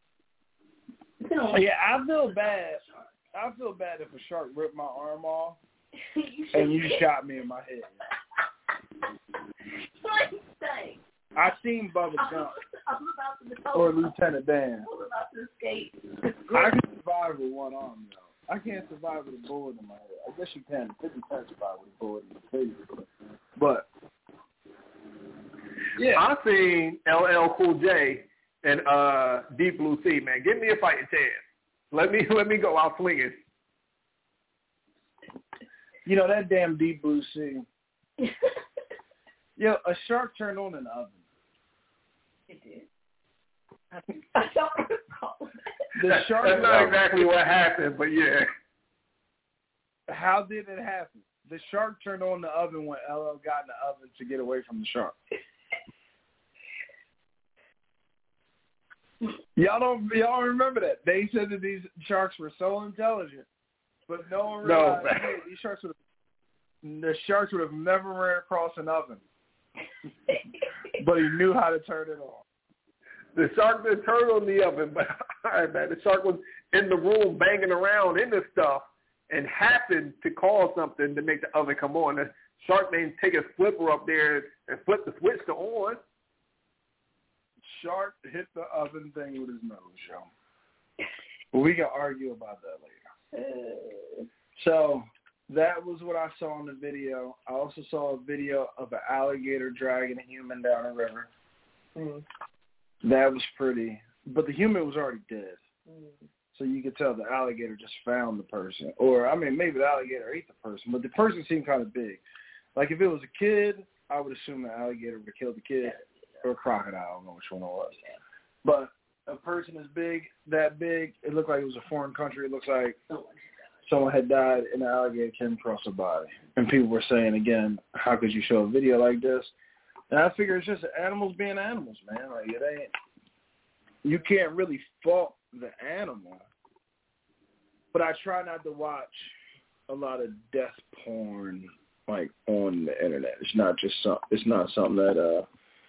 Yeah, I feel bad. I feel bad if a shark ripped my arm off you and you shot me in my head. What you say? I seen Bubba Gump I'm about to or Lieutenant Dan. I'm about to escape. I can survive with one arm, though. I can't survive with a bullet in my head. I guess you can. fifty percent survive with a bullet in your face. But, yeah. I seen L L Cool J and uh, Deep Blue Sea, man. Give me a fighting chance. Let me let me go out swinging. You know, that damn Deep Blue Sea. Yo, a shark turned on in the oven. It did. I don't recall. The shark. That's not exactly what happened, but yeah. How did it happen? The shark turned on the oven when L L got in the oven to get away from the shark. Y'all don't y'all remember that? They said that these sharks were so intelligent, but no one realized No, hey, these sharks would have, the sharks would have never ran across an oven. But he knew how to turn it on. The shark didn't turn on the oven, but all right, man, the shark was in the room banging around in this stuff and happened to cause something to make the oven come on. The shark didn't take his flipper up there and flip the switch to on. Shark hit the oven thing with his nose, yo. But we can argue about that later. So that was what I saw in the video. I also saw a video of an alligator dragging a human down a river. Mm. That was pretty. But the human was already dead. Mm. So you could tell the alligator just found the person. Or, I mean, maybe the alligator ate the person, but the person seemed kind of big. Like, if it was a kid, I would assume the alligator would have killed the kid. Or a crocodile, I don't know which one it was. But a person as big, that big, it looked like it was a foreign country. It looks like someone had died and the alligator came across the body. And people were saying, again, how could you show a video like this? And I figure it's just animals being animals, man. Like, it ain't, you can't really fault the animal. But I try not to watch a lot of death porn, like, on the internet. It's not just some, it's not something that, uh,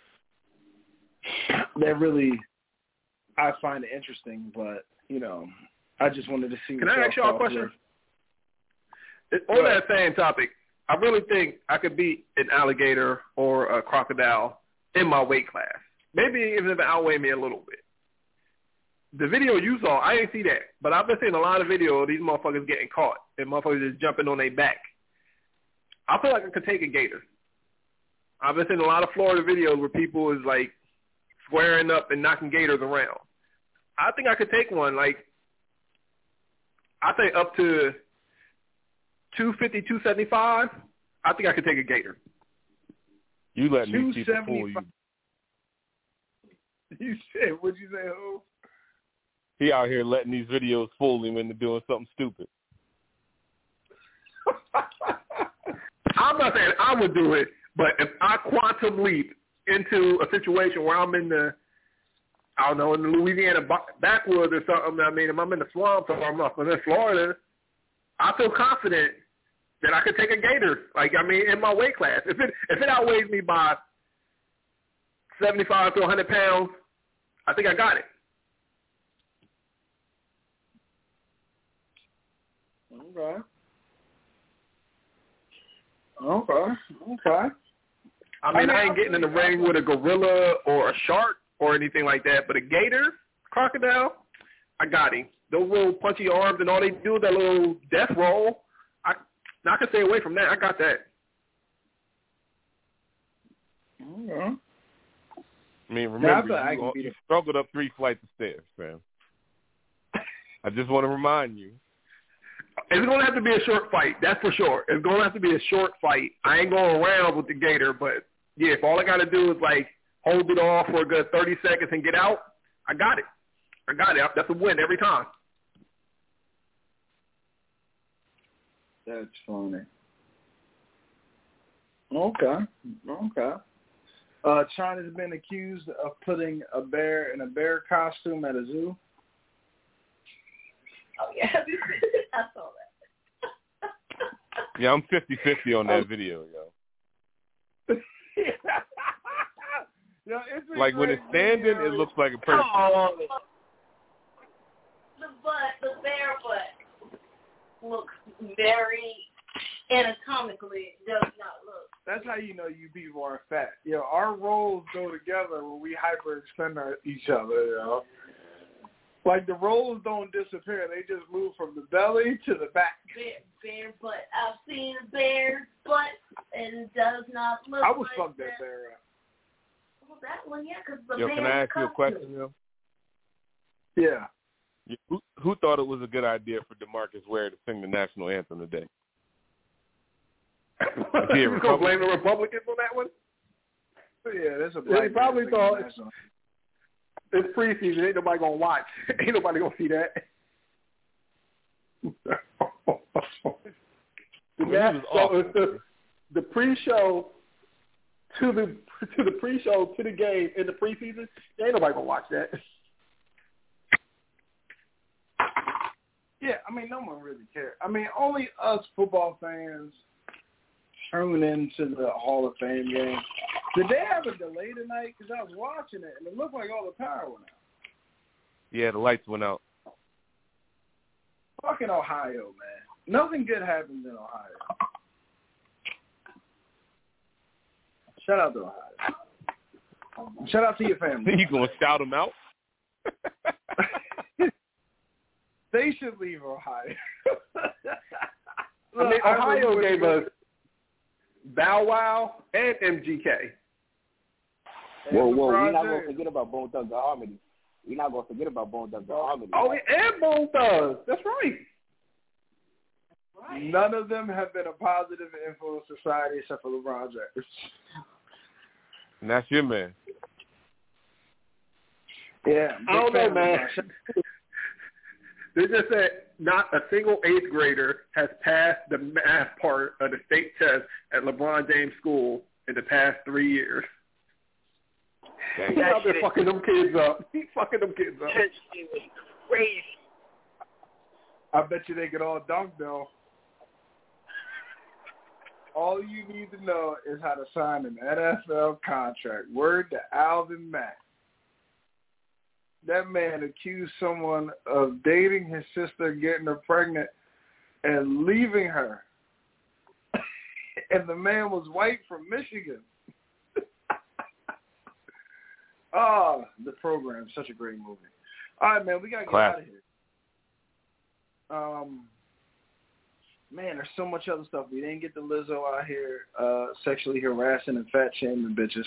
that really I find it interesting, but, you know, I just wanted to see. Can I ask y'all a question? With. On that same topic, I really think I could beat an alligator or a crocodile in my weight class. Maybe even if it outweigh me a little bit. The video you saw, I didn't see that, but I've been seeing a lot of videos of these motherfuckers getting caught and motherfuckers just jumping on their back. I feel like I could take a gator. I've been seeing a lot of Florida videos where people is like squaring up and knocking gators around. I think I could take one, like, I think up to two fifty, two seventy-five, I think I could take a gator. You let me people fool you. You said, what'd you say, who? He out here letting these videos fool him into doing something stupid. I'm not saying I would do it, but if I quantum leap into a situation where I'm in the, I don't know, in the Louisiana backwoods or something, I mean, if I'm in the swamps or I'm up in Florida, I feel confident that I could take a gator. Like, I mean, in my weight class. If it if it outweighs me by seventy-five to one hundred pounds, I think I got it. Okay. Okay. Okay. I mean, I ain't getting in the ring with a gorilla or a shark or anything like that, but a gator, crocodile, I got him. Those little punchy arms and all they do is that little death roll. I, I can stay away from that. I got that. Mm-hmm. I mean, remember, yeah, I you, you struggled up three flights of stairs, fam. I just want to remind you. It's going to have to be a short fight, that's for sure. It's going to have to be a short fight. I ain't going around with the gator, but, yeah, if all I got to do is, like, hold it off for a good thirty seconds and get out, I got it. I got it. That's a win every time. That's funny. Okay. Okay. Uh, China's been accused of putting a bear in a bear costume at a zoo. Oh, yeah. I saw that. Yeah, I'm fifty-fifty on that video, yo. Yo, it's like, when it's standing, video. It looks like a person. Oh. The butt, the bear butt looks very anatomically, it does not look. That's how you know you people are fat. You know, our roles go together when we hyperextend our, each other, you know. Like, the rolls don't disappear. They just move from the belly to the back. Bear, bear butt. I've seen a bear butt, and it does not look I would like fuck that bear up. Well, that one, yeah, because the Yo, bear can I ask you a comes question, to. yo? Yeah. Who, who thought it was a good idea for DeMarcus Ware to sing the national anthem today? You going to blame the Republicans on that one? Yeah, there's a black They probably thought it's, national. it's preseason. Ain't nobody going to watch. Ain't nobody going to see that. the well, so awesome. It's the, the pre-show to the to the pre-show to the game in the preseason. Ain't nobody going to watch that. Yeah, I mean, no one really cares. I mean, only us football fans tune into the Hall of Fame game. Did they have a delay tonight? Because I was watching it, and it looked like all the power went out. Yeah, the lights went out. Fucking Ohio, man. Nothing good happens in Ohio. Shout out to Ohio. Shout out to your family. You going to shout them out? They should leave Ohio. I mean, Ohio gave us Bow Wow and M G K. Whoa, whoa, we're not going to forget about Bone Thugs and Harmony. We're not going to forget about Bone Thugs and Harmony. Oh, and Bone Thugs. That's right. Right. None of them have been a positive influence on society except for LeBron James. And that's your man. Yeah. I don't know, man. They just said not a single eighth grader has passed the math part of the state test at LeBron James School in the past three years. He's out there fucking them kids up. He's fucking them kids up. That shit was crazy. I bet you they could all dunk, though. All you need to know is how to sign an N F L contract. Word to Alvin Mack. That man accused someone of dating his sister, getting her pregnant, and leaving her. And the man was white from Michigan. Oh, the program, such a great movie. All right, man, we got to get Class. out of here. Um, man, there's so much other stuff. We didn't get the Lizzo out here uh, sexually harassing and fat shaming bitches.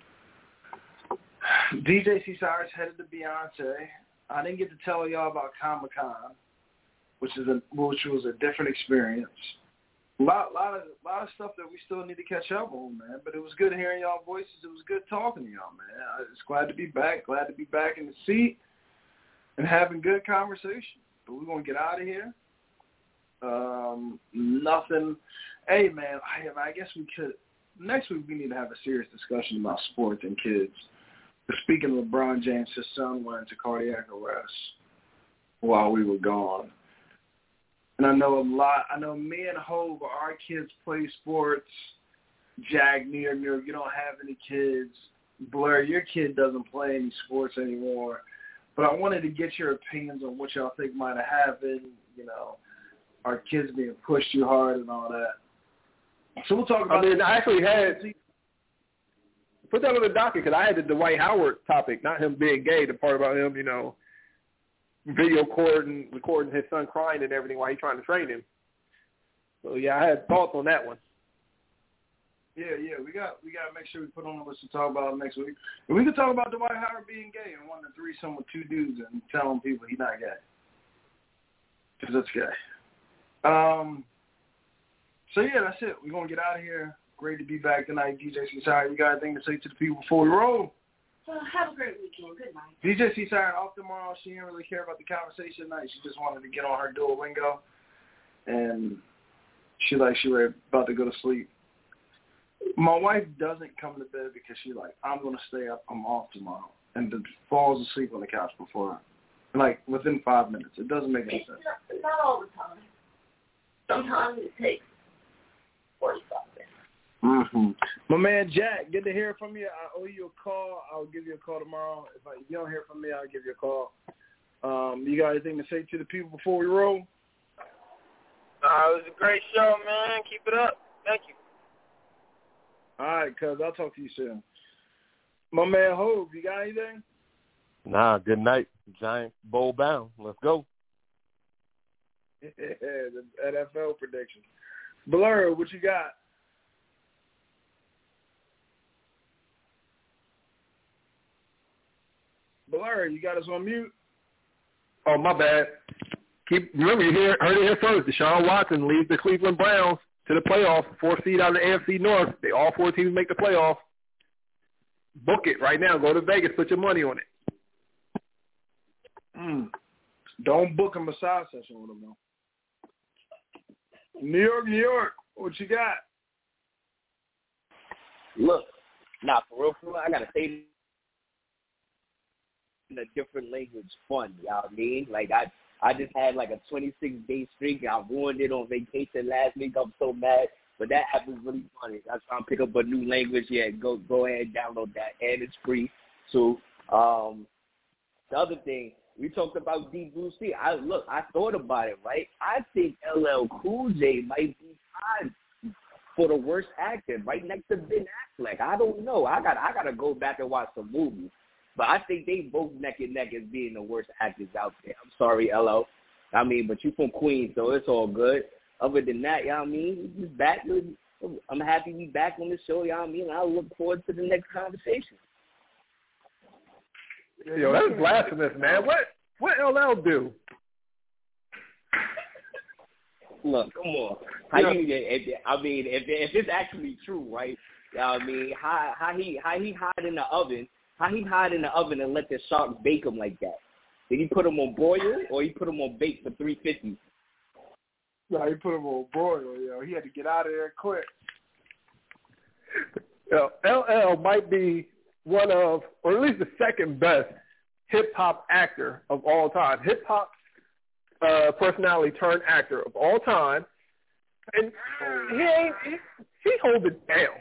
D J C Cyrus headed to Beyonce. I didn't get to tell y'all about Comic-Con, which is a which was a different experience. A lot, lot of, lot of stuff that we still need to catch up on, man. But it was good hearing y'all voices. It was good talking to y'all, man. I was glad to be back. Glad to be back in the seat and having good conversation. But we're gonna get out of here. Um, nothing. Hey, man. I, I guess we could next week. We need to have a serious discussion about sports and kids. Speaking of LeBron James, his son went into cardiac arrest while we were gone. And I know a lot, I know me and Hove, our kids play sports. Jag, near, near, you don't have any kids. Blair, your kid doesn't play any sports anymore. But I wanted to get your opinions on what y'all think might have happened, you know, our kids being pushed too hard and all that. So we'll talk about I mean, I actually had put that on the docket because I had the Dwight Howard topic, not him being gay. The part about him, you know, video recording, recording his son crying and everything while he's trying to train him. So yeah, I had thoughts on that one. Yeah, yeah, we got we got to make sure we put on the list to talk about next week. And we can talk about Dwight Howard being gay and wanting to threesome with two dudes and telling people he's not gay. Because that's gay. Um. So, yeah, that's it. We're going to get out of here. Great to be back tonight. D J Seaside, you got anything to say to the people before we roll? Uh, have a great weekend. Good night. D J Seaside off tomorrow. She didn't really care about the conversation tonight. She just wanted to get on her Duolingo. And she like she was about to go to sleep. My wife doesn't come to bed because she like, I'm going to stay up. I'm off tomorrow. And falls asleep on the couch before, like, within five minutes. It doesn't make any it's sense. Not, not all the time. Sometimes it takes forty-five minutes. Mm-hmm. My man Jack, good to hear from you. I owe you a call. I'll give you a call tomorrow. If, I, if you don't hear from me, I'll give you a call. Um, you got anything to say to the people before we roll? Uh, it was a great show, man. Keep it up. Thank you. All right, cuz. I'll talk to you soon. My man Hove, you got anything? Nah, good night. Giants bowl bound. Let's go. Yeah, the N F L prediction. Blur, what you got? Blur, you got us on mute? Oh, my bad. Keep remember you hear, heard it here first. Deshaun Watson leads the Cleveland Browns to the playoffs. Fourth seed out of the A F C North. They all four teams make the playoffs. Book it right now. Go to Vegas. Put your money on it. Mm. Don't book a massage session with them, though. New York, New York, what you got? Look, nah, for real, for real, I got to say in a different language fun, you know what I mean? Like, I I just had like a twenty-six day streak. I ruined it on vacation last week. I'm so mad. But that app is really funny. That's trying to pick up a new language. Yeah, go go ahead and download that. And it's free. So um, the other thing, we talked about D. Blue C. I, look, I thought about it, right? I think L L Cool J might be tied for the worst actor right next to Ben Affleck. I don't know. I got I got to go back and watch some movies. But I think they both neck and neck as being the worst actors out there. I'm sorry, L L. I mean, but you from Queens, so it's all good. Other than that, you know what I mean? We just back. I'm happy we back on the show, you know what I mean? I look forward to the next conversation. Yo, that's blasphemous, man. What what L L do? Look, come on. How yeah. you? If, I mean, if if it's actually true, right? You know what I mean, how how he how he hide in the oven? How he hide in the oven and let the shark bake him like that? Did he put him on broil or he put him on bake for three fifty? No, he put him on broil. Yo, he had to get out of there quick. Yo, L L might be one of, or at least the second best hip hop actor of all time. Hip hop uh, personality turned actor of all time, and he ain't he, he hold it down.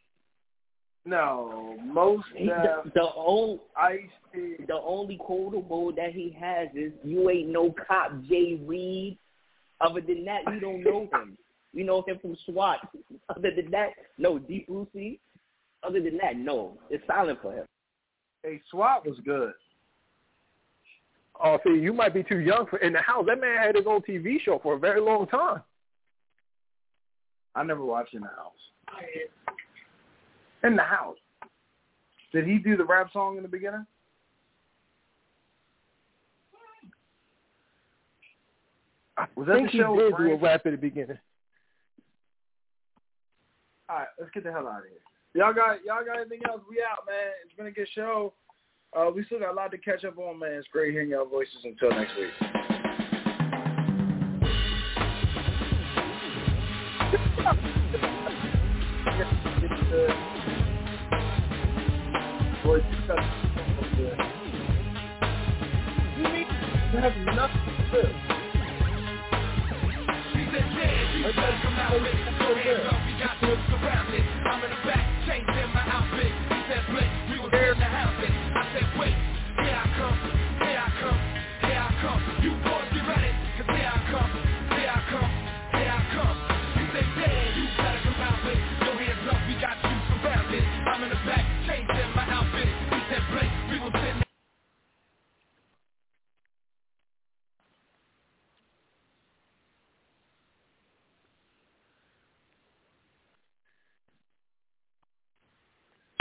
No, most uh, the, the only Ice the only quotable that he has is "You ain't no cop, Jay Reed." Other than that, we don't know him. We know him from SWAT. Other than that, no. Deep Lucy. Other than that, no. It's silent for him. Hey, SWAT was good. Oh, see, you might be too young for In the House. That man had his own T V show for a very long time. I never watched In the House. In the House. Did he do the rap song in the beginning? Was I that think the show he did do a rap at the beginning. All right, let's get the hell out of here. Y'all got y'all got anything else? We out, man. It's been a good show. Uh, we still got a lot to catch up on, man. It's great hearing y'all voices. Until next week. Boy, you got you have nothing to do. Come out, make it so good. We got to surround it. I'm in the back, changing.